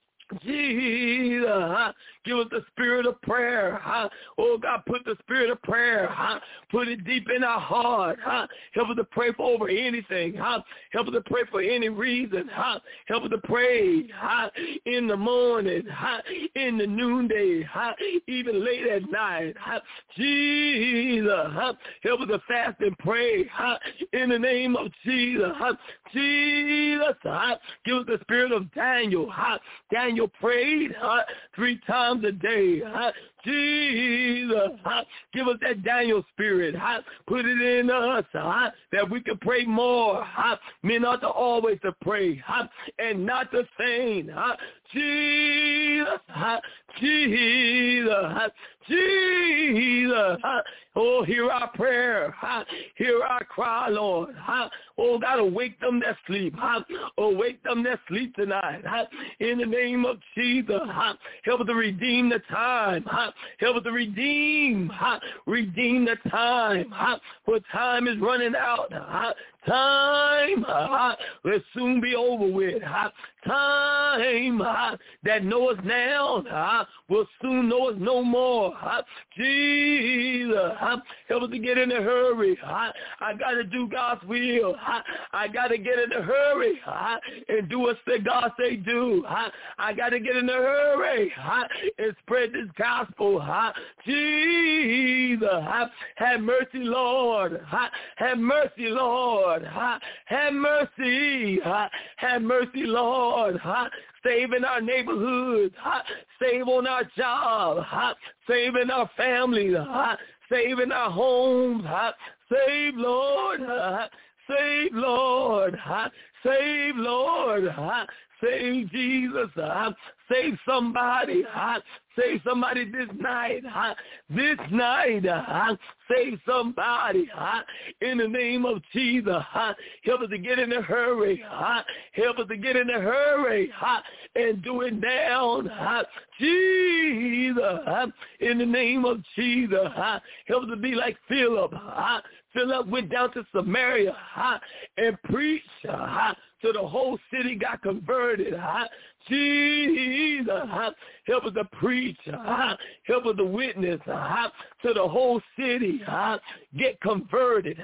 Jesus, give us the spirit of prayer. Oh, God, put the spirit of prayer. Put it deep in our heart. Help us to pray for over anything. Help us to pray for any reason. Help us to pray in the morning, in the noonday, even late at night. Jesus, help us to fast and pray in the name of Jesus. Jesus, give us the spirit of Daniel. Daniel prayed 3 times a day. Jesus, give us that Daniel spirit. Put it in us that we can pray more. Men ought to always to pray and not to faint. Jesus, Jesus, Jesus. Oh, hear our prayer. Hear our cry, Lord. Oh, God, awake them that sleep. Awake them that sleep tonight. In the name of Jesus, help us to redeem the time. Help us to redeem the time. For time is running out. Time will soon be over with. Time that knows now will soon know us no more. Jesus, help us to get in a hurry. I got to do God's will. I got to get in a hurry and do what God say do. I got to get in a hurry and spread this gospel. Jesus, have mercy, Lord. Have mercy, Lord. Have mercy. Have mercy, Lord. Save in our neighborhoods. Save on our job. Save in our families. Save in our homes. Save, Lord. Save, Lord. Save, Lord. Save, Jesus. Save somebody. Save somebody this night. This night. Save somebody. In the name of Jesus. Help us to get in a hurry. Help us to get in a hurry and do it now. Jesus. In the name of Jesus. Help us to be like Philip. Philip went down to Samaria and preached so the whole city got converted. Jesus, help us to preach. Help us to witness so the whole city get converted.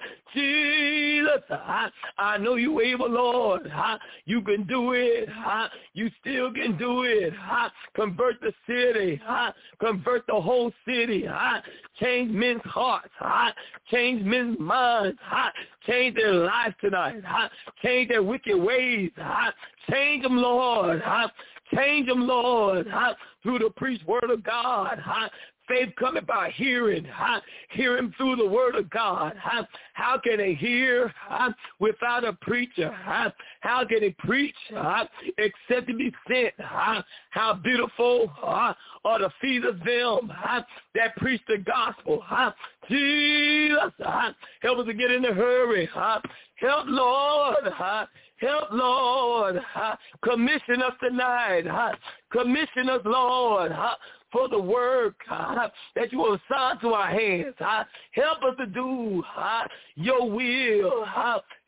Jesus, I know you able, Lord. You can do it. You still can do it. Convert the city. Convert the whole city. Change men's hearts. Change men's minds. Change their lives tonight. Change their wicked ways. Change them, Lord. Change them, Lord, through the preached word of God. Faith coming by hearing, hearing through the word of God. How can they hear without a preacher? How can they preach except to be sent? How beautiful are the feet of them that preach the gospel. Jesus, help us to get in a hurry. Help, Lord. Help, Lord. Commission us tonight. Commission us, Lord, for the work that you will assign to our hands. Help us to do your will.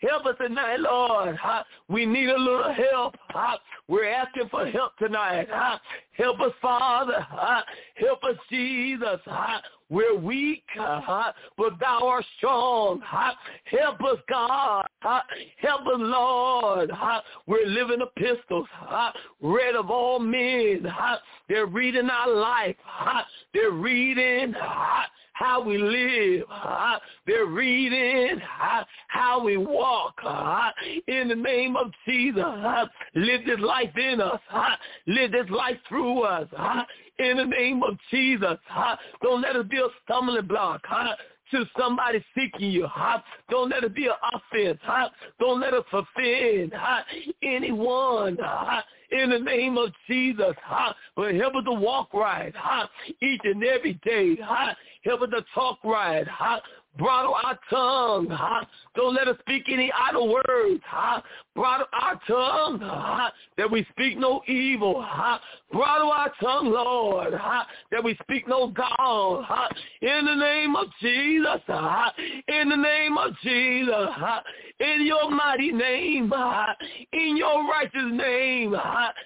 Help us tonight, Lord. We need a little help. We're asking for help tonight. Help us, Father. Help us, Jesus. We're weak, but thou art strong. Help us, God. Help us, Lord. We're living epistles, read of all men. They're reading our life. They're reading how we live. They're reading how we walk. In the name of Jesus, live this life in us. Live this life through us. In the name of Jesus, don't let us be a stumbling block to somebody seeking you. Don't let it be an offense. Don't let us offend anyone. In the name of Jesus, but help us to walk right each and every day. Help us to talk right. Bridle our tongue. Don't let us speak any idle words. Bridle our tongue that we speak no evil. Bridle our tongue, Lord, that we speak no guile. In the name of Jesus. In the name of Jesus. In your mighty name. In your righteous name.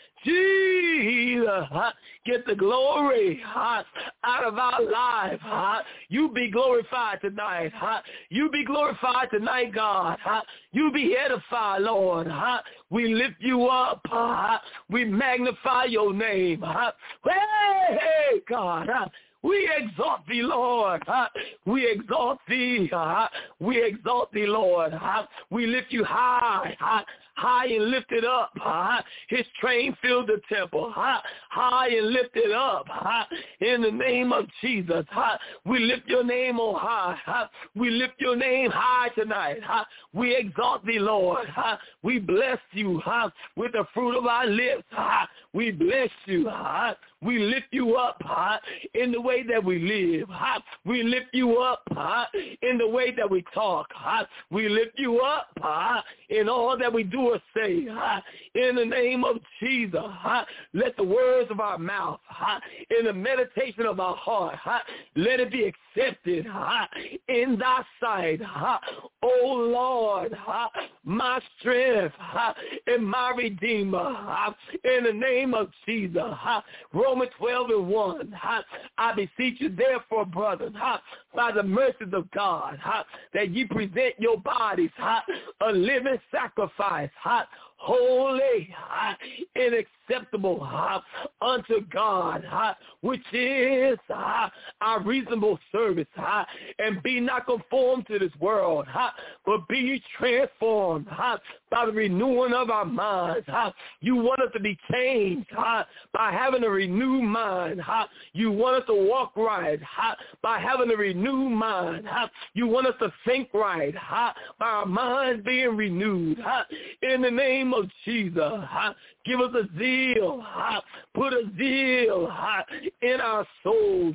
Jesus, get the glory out of our life. You be glorified tonight. You be glorified tonight, God. You be edified, Lord. We lift you up. We magnify your name. Hey, God. We exalt thee, Lord. We exalt thee. We exalt thee, Lord. We lift you high. High and lifted up. His train filled the temple. High and lifted up. In the name of Jesus. We lift your name on high. We lift your name high tonight. We exalt thee, Lord. We bless you with the fruit of our lips. We bless you. We lift you up in the way that we live. We lift you up in the way that we talk. We lift you up in all that we do or say. In the name of Jesus, let the words of our mouth and the meditation of our heart, let it be accepted in thy sight. Oh Lord, my strength and my Redeemer. In the name of Jesus. Romans 12:1. I beseech you therefore, brothers, by the mercies of God, that ye present your bodies a living sacrifice, holy and acceptable unto God, which is our reasonable service. And be not conformed to this world, but be ye transformed by the renewing of our minds. You want us to be changed by having a renewed mind. You want us to walk right by having a renewed mind. You want us to think right by our minds being renewed. In the name of Jesus, give us a zeal. Put a zeal in our souls.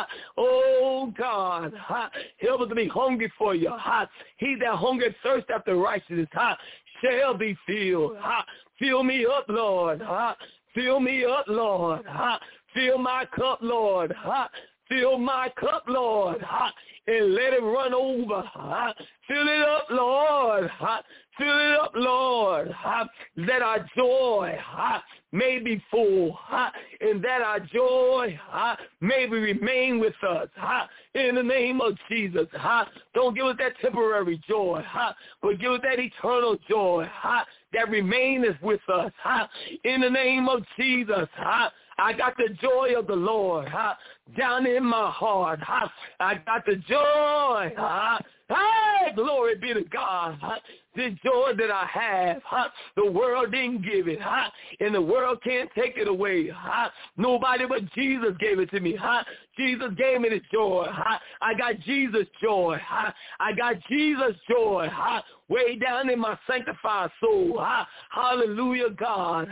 Oh, God, help us to be hungry for you. He that hunger and thirst after righteousness shall be filled. Fill me up, Lord. Fill me up, Lord. Fill my cup, Lord. Fill my cup, Lord, and let it run over. Fill it up, Lord. Fill it up, Lord. Let our joy may be full, and that our joy may remain with us. In the name of Jesus. Don't give us that temporary joy, but give us that eternal joy that remaineth with us. In the name of Jesus. I got the joy of the Lord down in my heart. I got the joy. Hey, glory be to God. The joy that I have, the world didn't give it, and the world can't take it away. Nobody but Jesus gave it to me. Jesus gave me the joy. I got Jesus' joy. I got Jesus' joy way down in my sanctified soul. Hallelujah, God.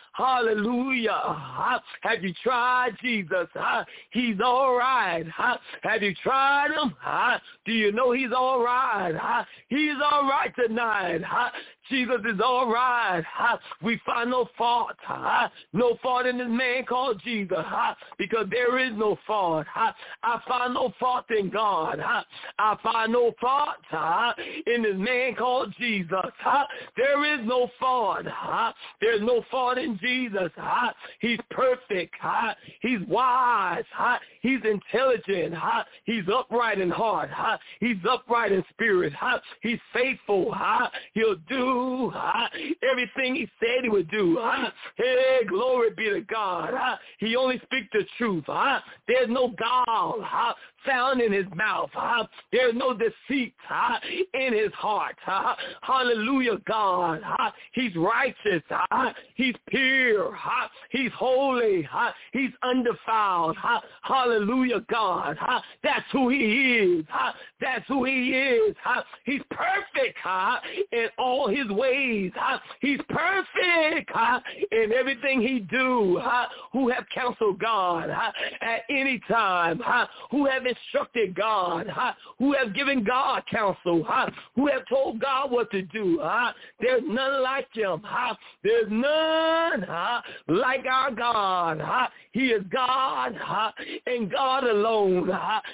Hallelujah. Have you tried Jesus? He's all right. Have you tried him? Do you know he's all right? He's all right tonight. right. Jesus is all right. We find no fault. No fault in this man called Jesus, because there is no fault. I find no fault in God. I find no fault in this man called Jesus. There is no fault. There's no fault in Jesus. He's perfect. He's wise. He's intelligent. He's upright in heart. He's upright in spirit. He's faithful. He'll do everything he said he would do. Hey, glory be to God. He only speaks the truth. There's no guile found in his mouth. There's no deceit in his heart. Hallelujah, God. He's righteous. He's pure. He's holy. He's undefiled. Hallelujah, God. That's who he is. That's who he is. He's perfect in all his ways. He's perfect in everything he do. Who have counseled God at any time. Who have instructed God. Who have given God counsel. Who have told God what to do. There's none like him. There's none like our God. He is God and God alone.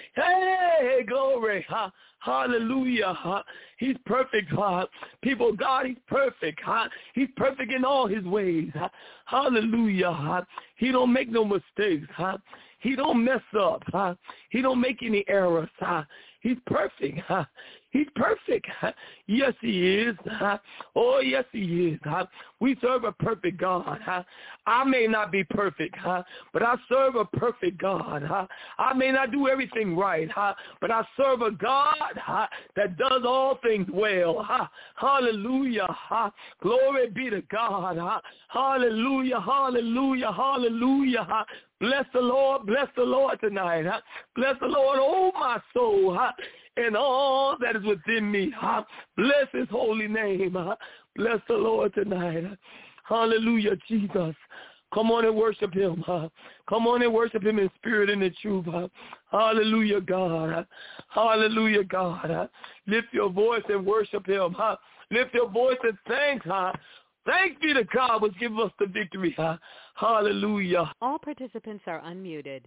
Hey, glory. Hallelujah. He's perfect, God. People, God, he's perfect. He's perfect in all his ways. Hallelujah. He don't make no mistakes. He don't mess up. He don't make any errors. He's perfect. He's perfect. Yes, he is. Oh, yes, he is. We serve a perfect God. I may not be perfect, but I serve a perfect God. I may not do everything right, but I serve a God that does all things well. Hallelujah. Glory be to God. Hallelujah, hallelujah, hallelujah. Bless the Lord tonight. Bless the Lord, oh my soul, and all that is within me. Bless his holy name. Bless the Lord tonight. Hallelujah, Jesus. Come on and worship him. Come on and worship him in spirit and in truth. Hallelujah, God. Hallelujah, God. Lift your voice and worship him. Lift your voice and thanks. Thanks be to God which give us the victory. Hallelujah. All participants are unmuted.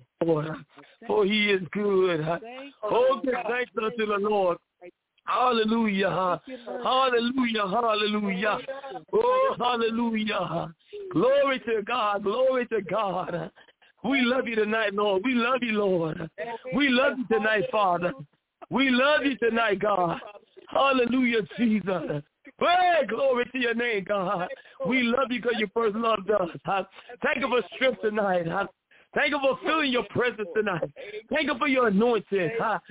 For he is good. Oh, give thanks unto the Lord. Hallelujah. Hallelujah. Hallelujah. Oh, hallelujah. Glory to God. Glory to God. We love you tonight, Lord. We love you, Lord. We love you tonight, Father. We love you tonight, God. Hallelujah, Jesus. Hey, glory to your name, God. We love you because you first loved us. Thank you for strength tonight. Thank you for feeling your presence tonight. Thank you for your anointing.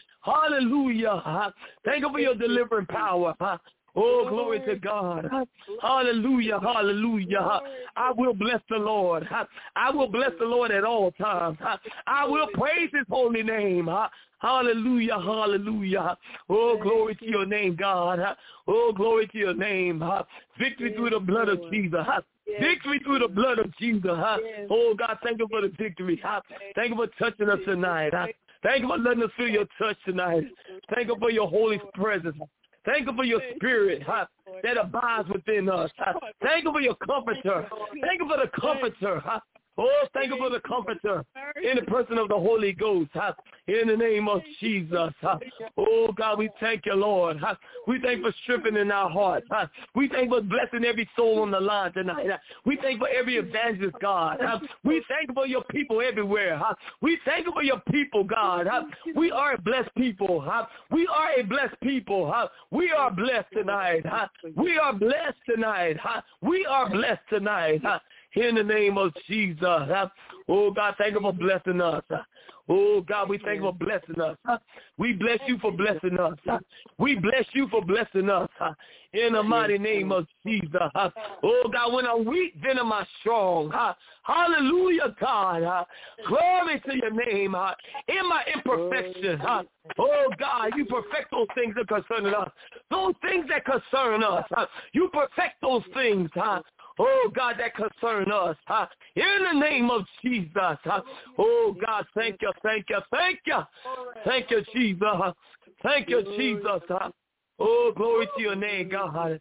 Hallelujah. Thank you for your delivering power. Oh, glory to God. Hallelujah, hallelujah. I will bless the Lord. I will bless the Lord at all times. I will praise his holy name. Hallelujah, hallelujah. Oh, glory to your name, God. Oh, glory to your name. Victory through the blood of Jesus. Victory through the blood of Jesus. Oh, God, thank you for the victory. Thank you for touching us tonight. Thank you for letting us feel your touch tonight. Thank you for your holy presence. Thank you for your spirit that abides within us. Thank you for your comforter. Thank you for the comforter. Oh, thank you for the comforter in the person of the Holy Ghost. In the name of Jesus. Oh, God, we thank you, Lord. We thank you for strengthening our hearts. We thank you for blessing every soul on the line tonight. We thank you for every evangelist, God. We thank you for your people everywhere. We thank you for your people, God. We are a blessed people. We are a blessed people. We are blessed tonight. We are blessed tonight. We are blessed tonight. In the name of Jesus. Oh, God, thank you for blessing us. Oh, God, we thank you for blessing us. We bless you for blessing us. We bless you for blessing us. In the mighty name of Jesus. Oh, God, when I'm weak, then am I strong. Hallelujah, God. Glory to your name. In my imperfection. Oh, God, you perfect those things that concern us. Those things that concern us. You perfect those things. Oh, God, that concern us. In the name of Jesus. Oh, God, thank you, thank you, thank you. Thank you, Jesus. Thank you, Jesus. Oh, glory to your name, God.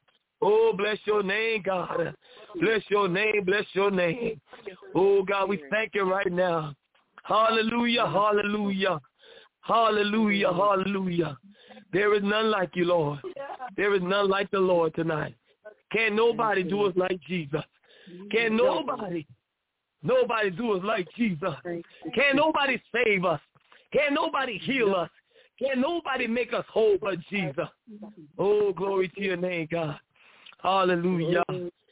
Oh, bless your name, God. Bless your name. Bless your name. Oh, God, we thank you right now. Hallelujah, hallelujah. Hallelujah, hallelujah. There is none like you, Lord. There is none like the Lord tonight. Can't nobody do us like Jesus. Can't nobody do us like Jesus. Can't nobody save us. Can't nobody heal us. Can't nobody make us whole but Jesus. Oh, glory to your name, God. Hallelujah.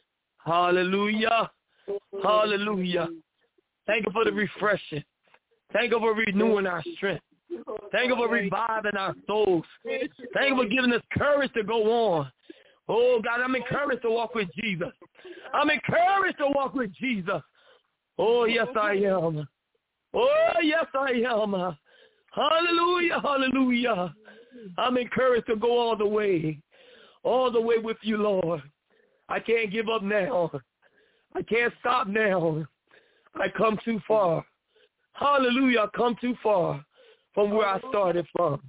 Hallelujah. Hallelujah. Thank you for the refreshing. Thank you for renewing our strength. Thank you for reviving our souls. Thank you for giving us courage to go on. Oh, God, I'm encouraged to walk with Jesus. I'm encouraged to walk with Jesus. Oh, yes, I am. Oh, yes, I am. Hallelujah, hallelujah. I'm encouraged to go all the way with you, Lord. I can't give up now. I can't stop now. I come too far. Hallelujah, I come too far from where I started from.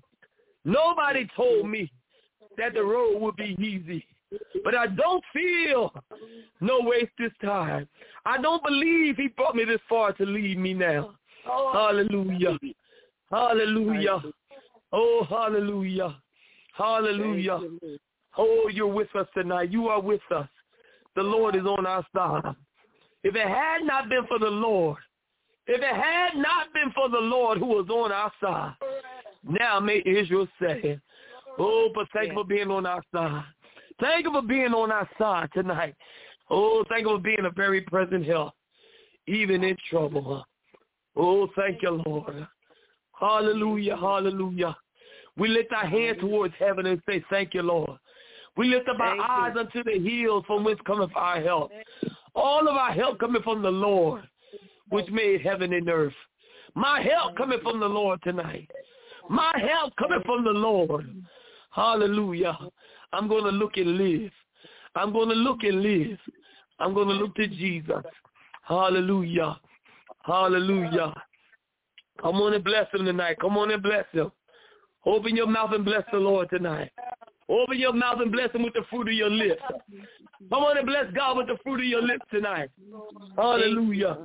Nobody told me that the road would be easy, but I don't feel no waste this time. I don't believe he brought me this far to leave me now. Hallelujah. Hallelujah. Oh, hallelujah. Hallelujah. Oh, you're with us tonight. You are with us. The Lord is on our side. If it had not been for the Lord, if it had not been for the Lord who was on our side, now may Israel say, oh, but thank you for being on our side. Thank you for being on our side tonight. Oh, thank you for being a very present help, even in trouble. Oh, thank you, Lord. Hallelujah, hallelujah. We lift our hands towards heaven and say, thank you, Lord. We lift up our eyes unto the hills from whence cometh our help. All of our help coming from the Lord, which made heaven and earth. My help coming from the Lord tonight. My help coming from the Lord. Hallelujah. I'm going to look and live. I'm going to look and live. I'm going to look to Jesus. Hallelujah. Hallelujah. Come on and bless him tonight. Come on and bless him. Open your mouth and bless the Lord tonight. Open your mouth and bless him with the fruit of your lips. Come on and bless God with the fruit of your lips tonight. Hallelujah.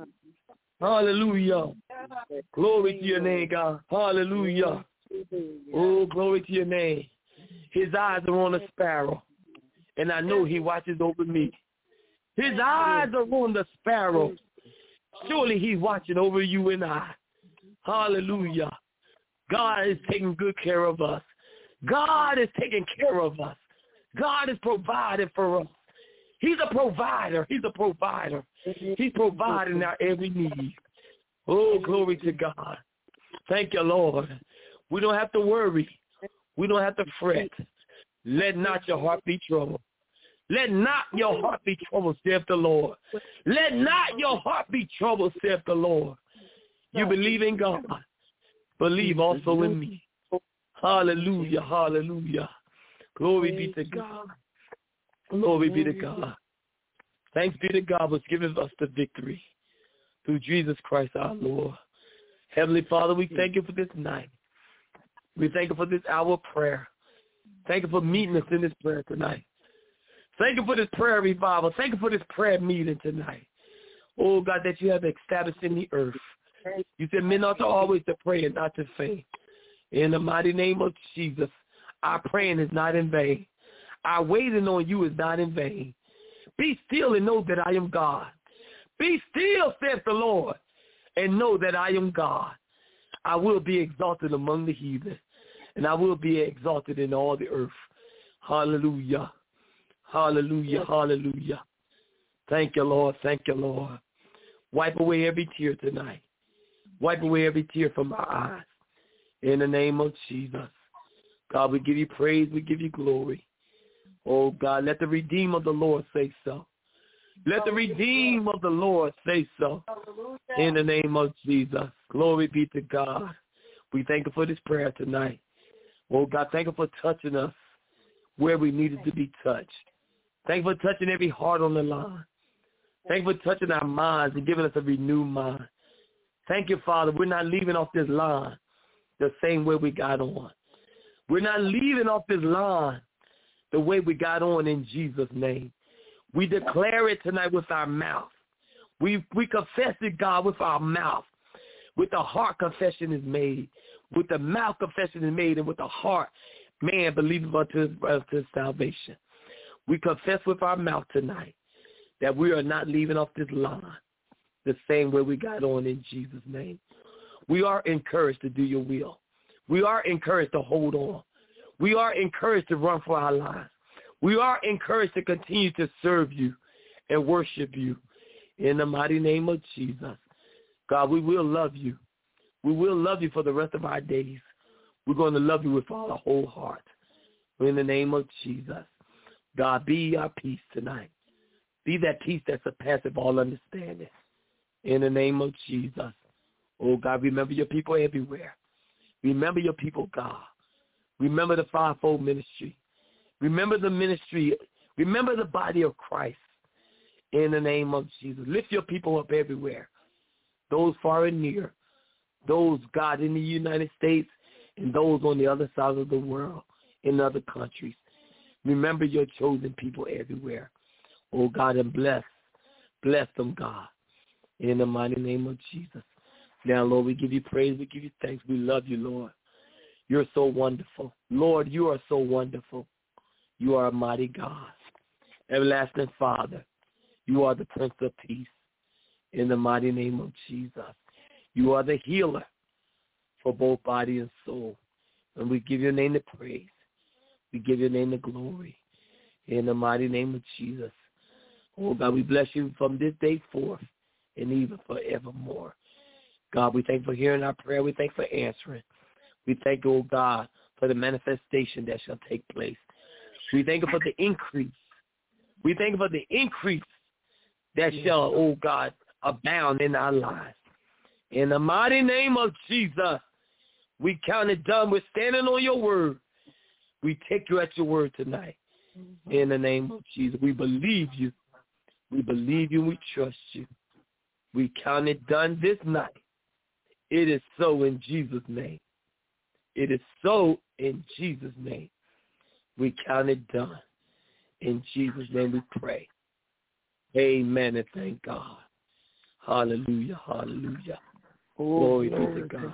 Hallelujah. Glory to your name, God. Hallelujah. Oh, glory to your name. His eyes are on a sparrow, and I know he watches over me. His eyes are on the sparrow. Surely he's watching over you and I. Hallelujah. God is taking good care of us. God is taking care of us. God is providing for us. He's a provider. He's a provider. He's providing our every need. Oh, glory to God. Thank you, Lord. We don't have to worry. We don't have to fret. Let not your heart be troubled. Let not your heart be troubled, saith the Lord. Let not your heart be troubled, saith the Lord. You believe in God. Believe also in me. Hallelujah, hallelujah. Glory be to God. Glory be to God. Thanks be to God who's given us the victory through Jesus Christ our Lord. Heavenly Father, we thank you for this night. We thank you for this hour of prayer. Thank you for meeting us in this prayer tonight. Thank you for this prayer revival. Thank you for this prayer meeting tonight. Oh, God, that you have established in the earth. You said men ought to always to pray and not to faint. In the mighty name of Jesus, our praying is not in vain. Our waiting on you is not in vain. Be still and know that I am God. Be still, saith the Lord, and know that I am God. I will be exalted among the heathen, and I will be exalted in all the earth. Hallelujah. Hallelujah. Hallelujah. Thank you, Lord. Thank you, Lord. Wipe away every tear tonight. Wipe away every tear from our eyes. In the name of Jesus. God, we give you praise. We give you glory. Oh, God, let the Redeemer of the Lord say so. Let the Redeemer of the Lord say so. In the name of Jesus. Glory be to God. We thank you for this prayer tonight. Oh, God, thank you for touching us where we needed to be touched. Thank you for touching every heart on the line. Thank you for touching our minds and giving us a renewed mind. Thank you, Father. We're not leaving off this line the same way we got on. We're not leaving off this line the way we got on in Jesus' name. We declare it tonight with our mouth. We confess it, God, with our mouth. With the heart, confession is made. With the mouth, confession is made. And with the heart, man believes unto his salvation. We confess with our mouth tonight that we are not leaving off this line the same way we got on in Jesus' name. We are encouraged to do your will. We are encouraged to hold on. We are encouraged to run for our lives. We are encouraged to continue to serve you and worship you in the mighty name of Jesus. God, we will love you. We will love you for the rest of our days. We're going to love you with all our whole heart. In the name of Jesus. God, be our peace tonight. Be that peace that surpasses all understanding. In the name of Jesus. Oh, God, remember your people everywhere. Remember your people, God. Remember the fivefold ministry. Remember the ministry. Remember the body of Christ. In the name of Jesus. Lift your people up everywhere. Those far and near. Those, God, in the United States and those on the other side of the world in other countries. Remember your chosen people everywhere. Oh, God, and bless them, God, in the mighty name of Jesus. Now, Lord, we give you praise. We give you thanks. We love you, Lord. You're so wonderful. Lord, you are so wonderful. You are a mighty God. Everlasting Father, you are the Prince of Peace in the mighty name of Jesus. You are the healer for both body and soul. And we give your name the praise. We give your name the glory in the mighty name of Jesus. Oh, God, we bless you from this day forth and even forevermore. God, we thank you for hearing our prayer. We thank you for answering. We thank you, oh God, for the manifestation that shall take place. We thank you for the increase. We thank you for the increase that shall, oh God, abound in our lives. In the mighty name of Jesus, we count it done. We're standing on your word. We take you at your word tonight. In the name of Jesus, we believe you. We believe you and we trust you. We count it done this night. It is so in Jesus' name. It is so in Jesus' name. We count it done. In Jesus' name we pray. Amen and thank God. Hallelujah, hallelujah. Glory be to God.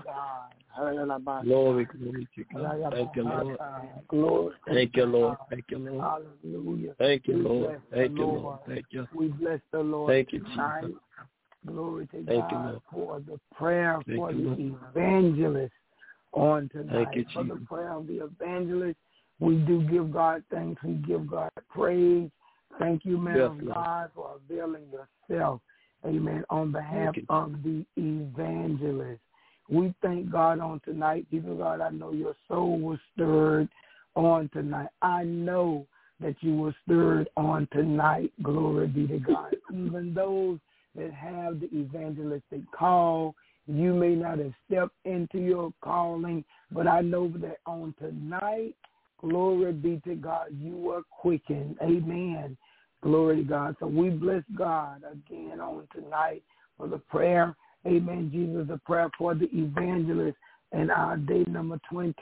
Glory to God. Thank you, Lord. Glory. Thank you, Lord. Thank you, Lord. Hallelujah. Thank you, Lord. Thank you, Lord. Thank you. We bless the Lord. Thank you, tonight. Jesus. Glory to Thank you, God Lord. for the prayer Thank for you, the evangelist on tonight. Thank you, For the Jesus. prayer of the evangelist, we do give God thanks. We give God praise. Thank you, man Yes, of Lord. God, for availing yourself. Amen. On behalf of the evangelist. We thank God on tonight. People of God, I know your soul was stirred on tonight. I know that you were stirred on tonight. Glory be to God. Even those that have the evangelistic call, you may not have stepped into your calling, but I know that on tonight, glory be to God, you were quickened. Amen. Glory to God. So we bless God again on tonight for the prayer. Amen, Jesus, the prayer for the evangelist and our day number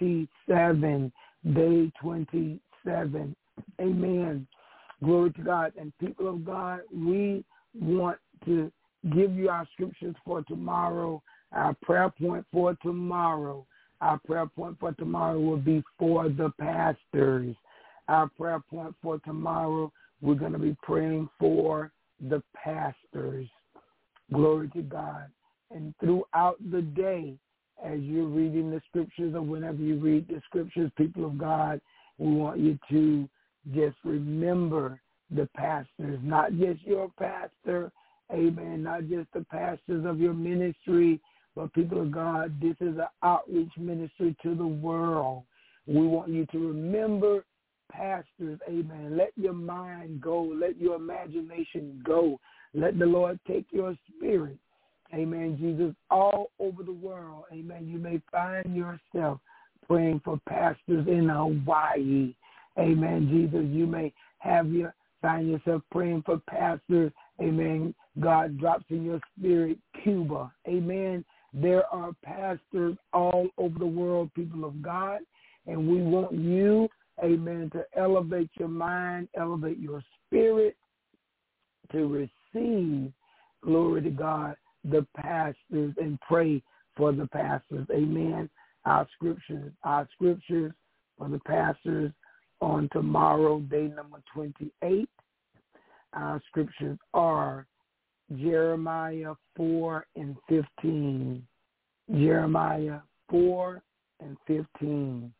27, day 27. Amen. Glory to God. And people of God, we want to give you our scriptures for tomorrow, our prayer point for tomorrow. Our prayer point for tomorrow will be for the pastors. Our prayer point for tomorrow, we're going to be praying for the pastors. Glory to God. And throughout the day, as you're reading the scriptures or whenever you read the scriptures, people of God, we want you to just remember the pastors, not just your pastor, amen, not just the pastors of your ministry, but people of God, this is an outreach ministry to the world. We want you to remember pastors, amen. Let your mind go. Let your imagination go. Let the Lord take your spirit. Amen, Jesus, all over the world, amen, you may find yourself praying for pastors in Hawaii. Amen, Jesus, you may find yourself praying for pastors, amen, God drops in your spirit, Cuba. Amen, there are pastors all over the world, people of God, and we want you amen, to elevate your mind, elevate your spirit, to receive, glory to God, the pastors and pray for the pastors. Amen. Our scriptures for the pastors on tomorrow, day number 28. Our scriptures are Jeremiah 4 and 15. Jeremiah 4 and 15.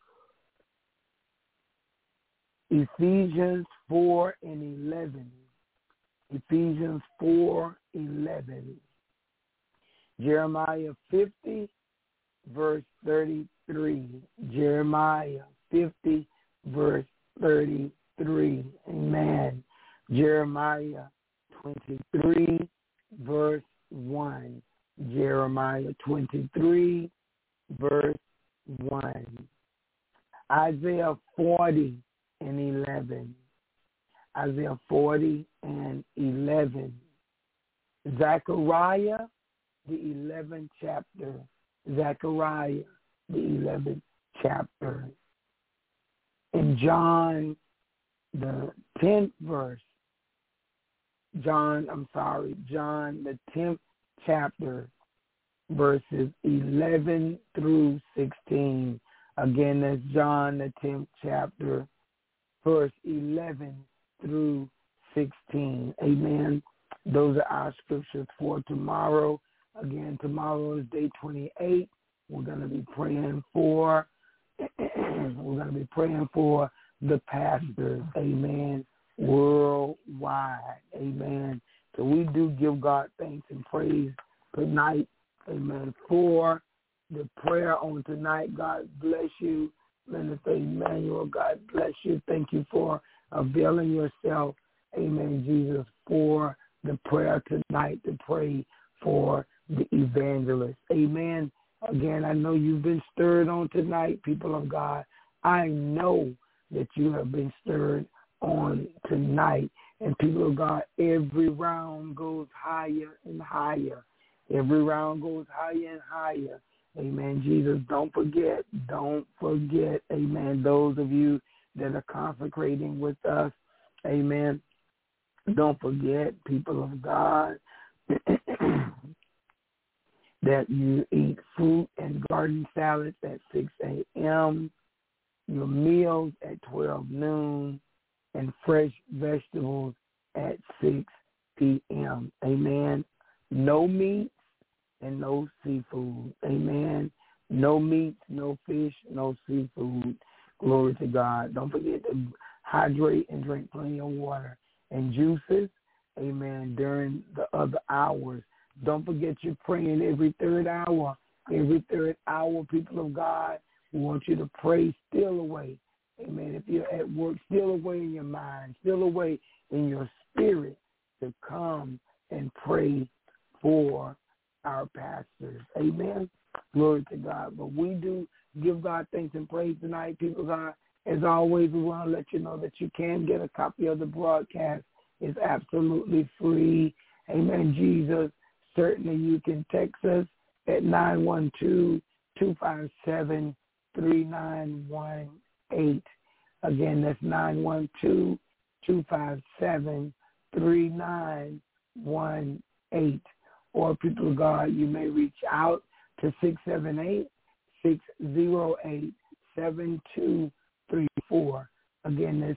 Ephesians 4 and 11. Ephesians 4:11. Jeremiah 50, verse 33. Jeremiah 50, verse 33. Amen. Jeremiah 23, verse 1. Jeremiah 23, verse 1. Isaiah 40 and 11. Isaiah 40 and 11. Zechariah, the 11th chapter. Zechariah, the 11th chapter. In John, the 10th verse. John, the 10th chapter, verses 11 through 16. Again, that's John, the 10th chapter, verse 11 through 16. Amen. Those are our scriptures for tomorrow. Again, tomorrow is day 28. We're going to be praying for the pastors. Amen. Worldwide. Amen. So we do give God thanks and praise tonight. Amen. For the prayer on tonight. God bless you. Minister Emmanuel, God bless you. Thank you for availing yourself, amen, Jesus, for the prayer tonight to pray for the evangelist. Amen. Again, I know you've been stirred on tonight, people of God. I know that you have been stirred on tonight. And people of God, every round goes higher and higher. Every round goes higher and higher. Amen. Jesus, don't forget, amen, those of you that are consecrating with us, amen, don't forget, people of God, that you eat fruit and garden salads at 6 a.m., your meals at 12 noon, and fresh vegetables at 6 p.m. Amen. No meat and no seafood. Amen. No meat, no fish, no seafood. Glory to God. Don't forget to hydrate and drink plenty of water and juices. Amen. During the other hours. Don't forget you're praying every third hour. Every third hour, people of God, we want you to pray still away. Amen. If you're at work, still away in your mind, still away in your spirit to come and pray for our pastors. Amen. Glory to God. But we do give God thanks and praise tonight, people of God. As always, we want to let you know that you can get a copy of the broadcast. It's absolutely free. Amen, Jesus. Certainly you can text us at 912-257-3918. Again, that's 912-257-3918. Or people of God, you may reach out to 678-608-7234. Again, that's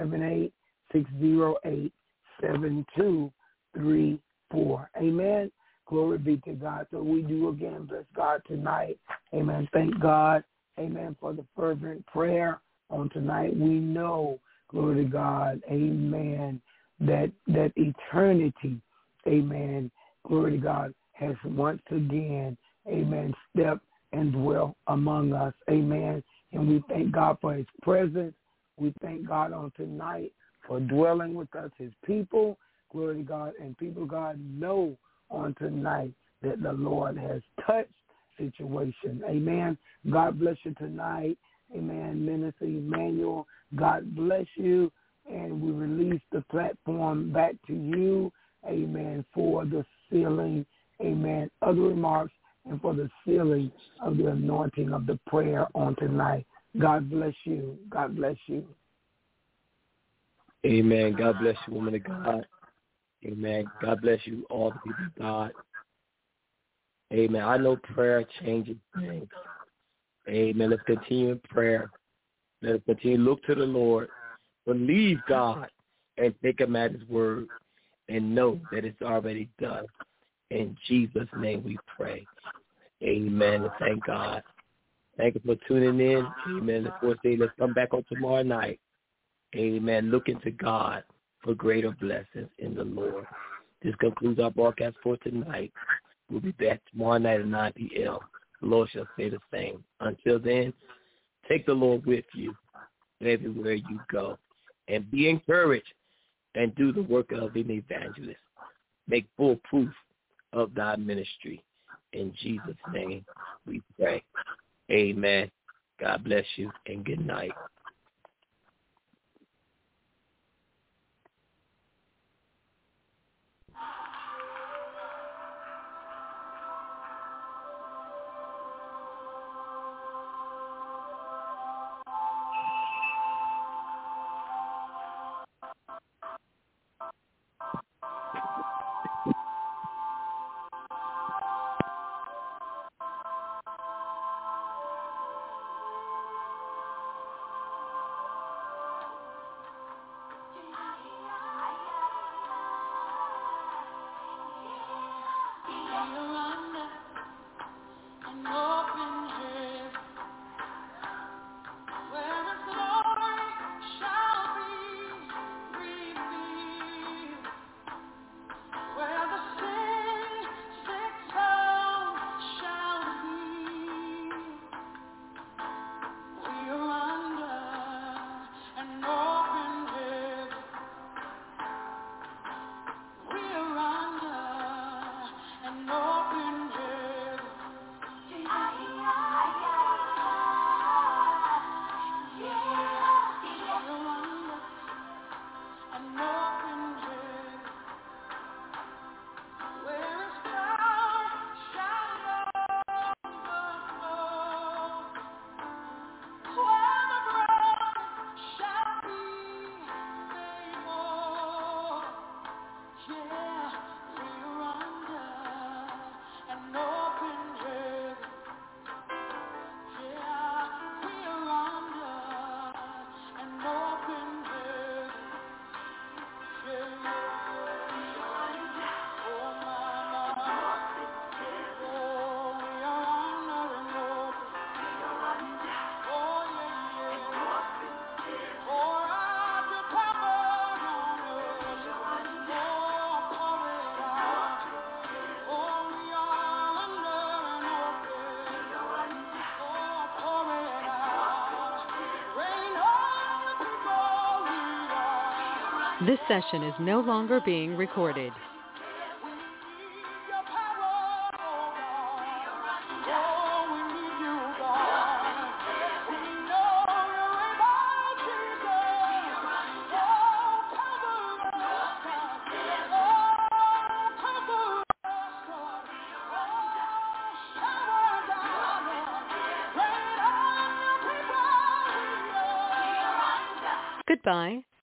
678-608-7234. Amen. Glory be to God. So we do again bless God tonight. Amen. Thank God. Amen. For the fervent prayer on tonight. We know, glory to God. Amen. That eternity, amen, glory to God, has once again, amen, stepped and dwelt among us. Amen. And we thank God for his presence. We thank God on tonight for dwelling with us, his people. Glory to God. And people of God know on tonight that the Lord has touched situation. Amen. God bless you tonight. Amen. Minister Emmanuel, God bless you. And we release the platform back to you. Amen. For the sealing, amen, of the remarks and for the sealing of the anointing of the prayer on tonight. God bless you. God bless you. Amen. God bless you, woman of God. Amen. God bless you, all the people of God. Amen. I know prayer changes things. Amen. Let's continue in prayer. Let us continue to look to the Lord, believe God, and take him at his word, and know that it's already done. In Jesus' name we pray. Amen. And thank God. Thank you for tuning in. Amen. Of course, let's come back on tomorrow night. Amen. Looking to God for greater blessings in the Lord. This concludes our broadcast for tonight. We'll be back tomorrow night at 9 p.m. The Lord shall say the same. Until then, take the Lord with you everywhere you go. And be encouraged and do the work of an evangelist. Make full proof of thy ministry. In Jesus' name we pray. Amen. God bless you and good night. This session is no longer being recorded. Goodbye.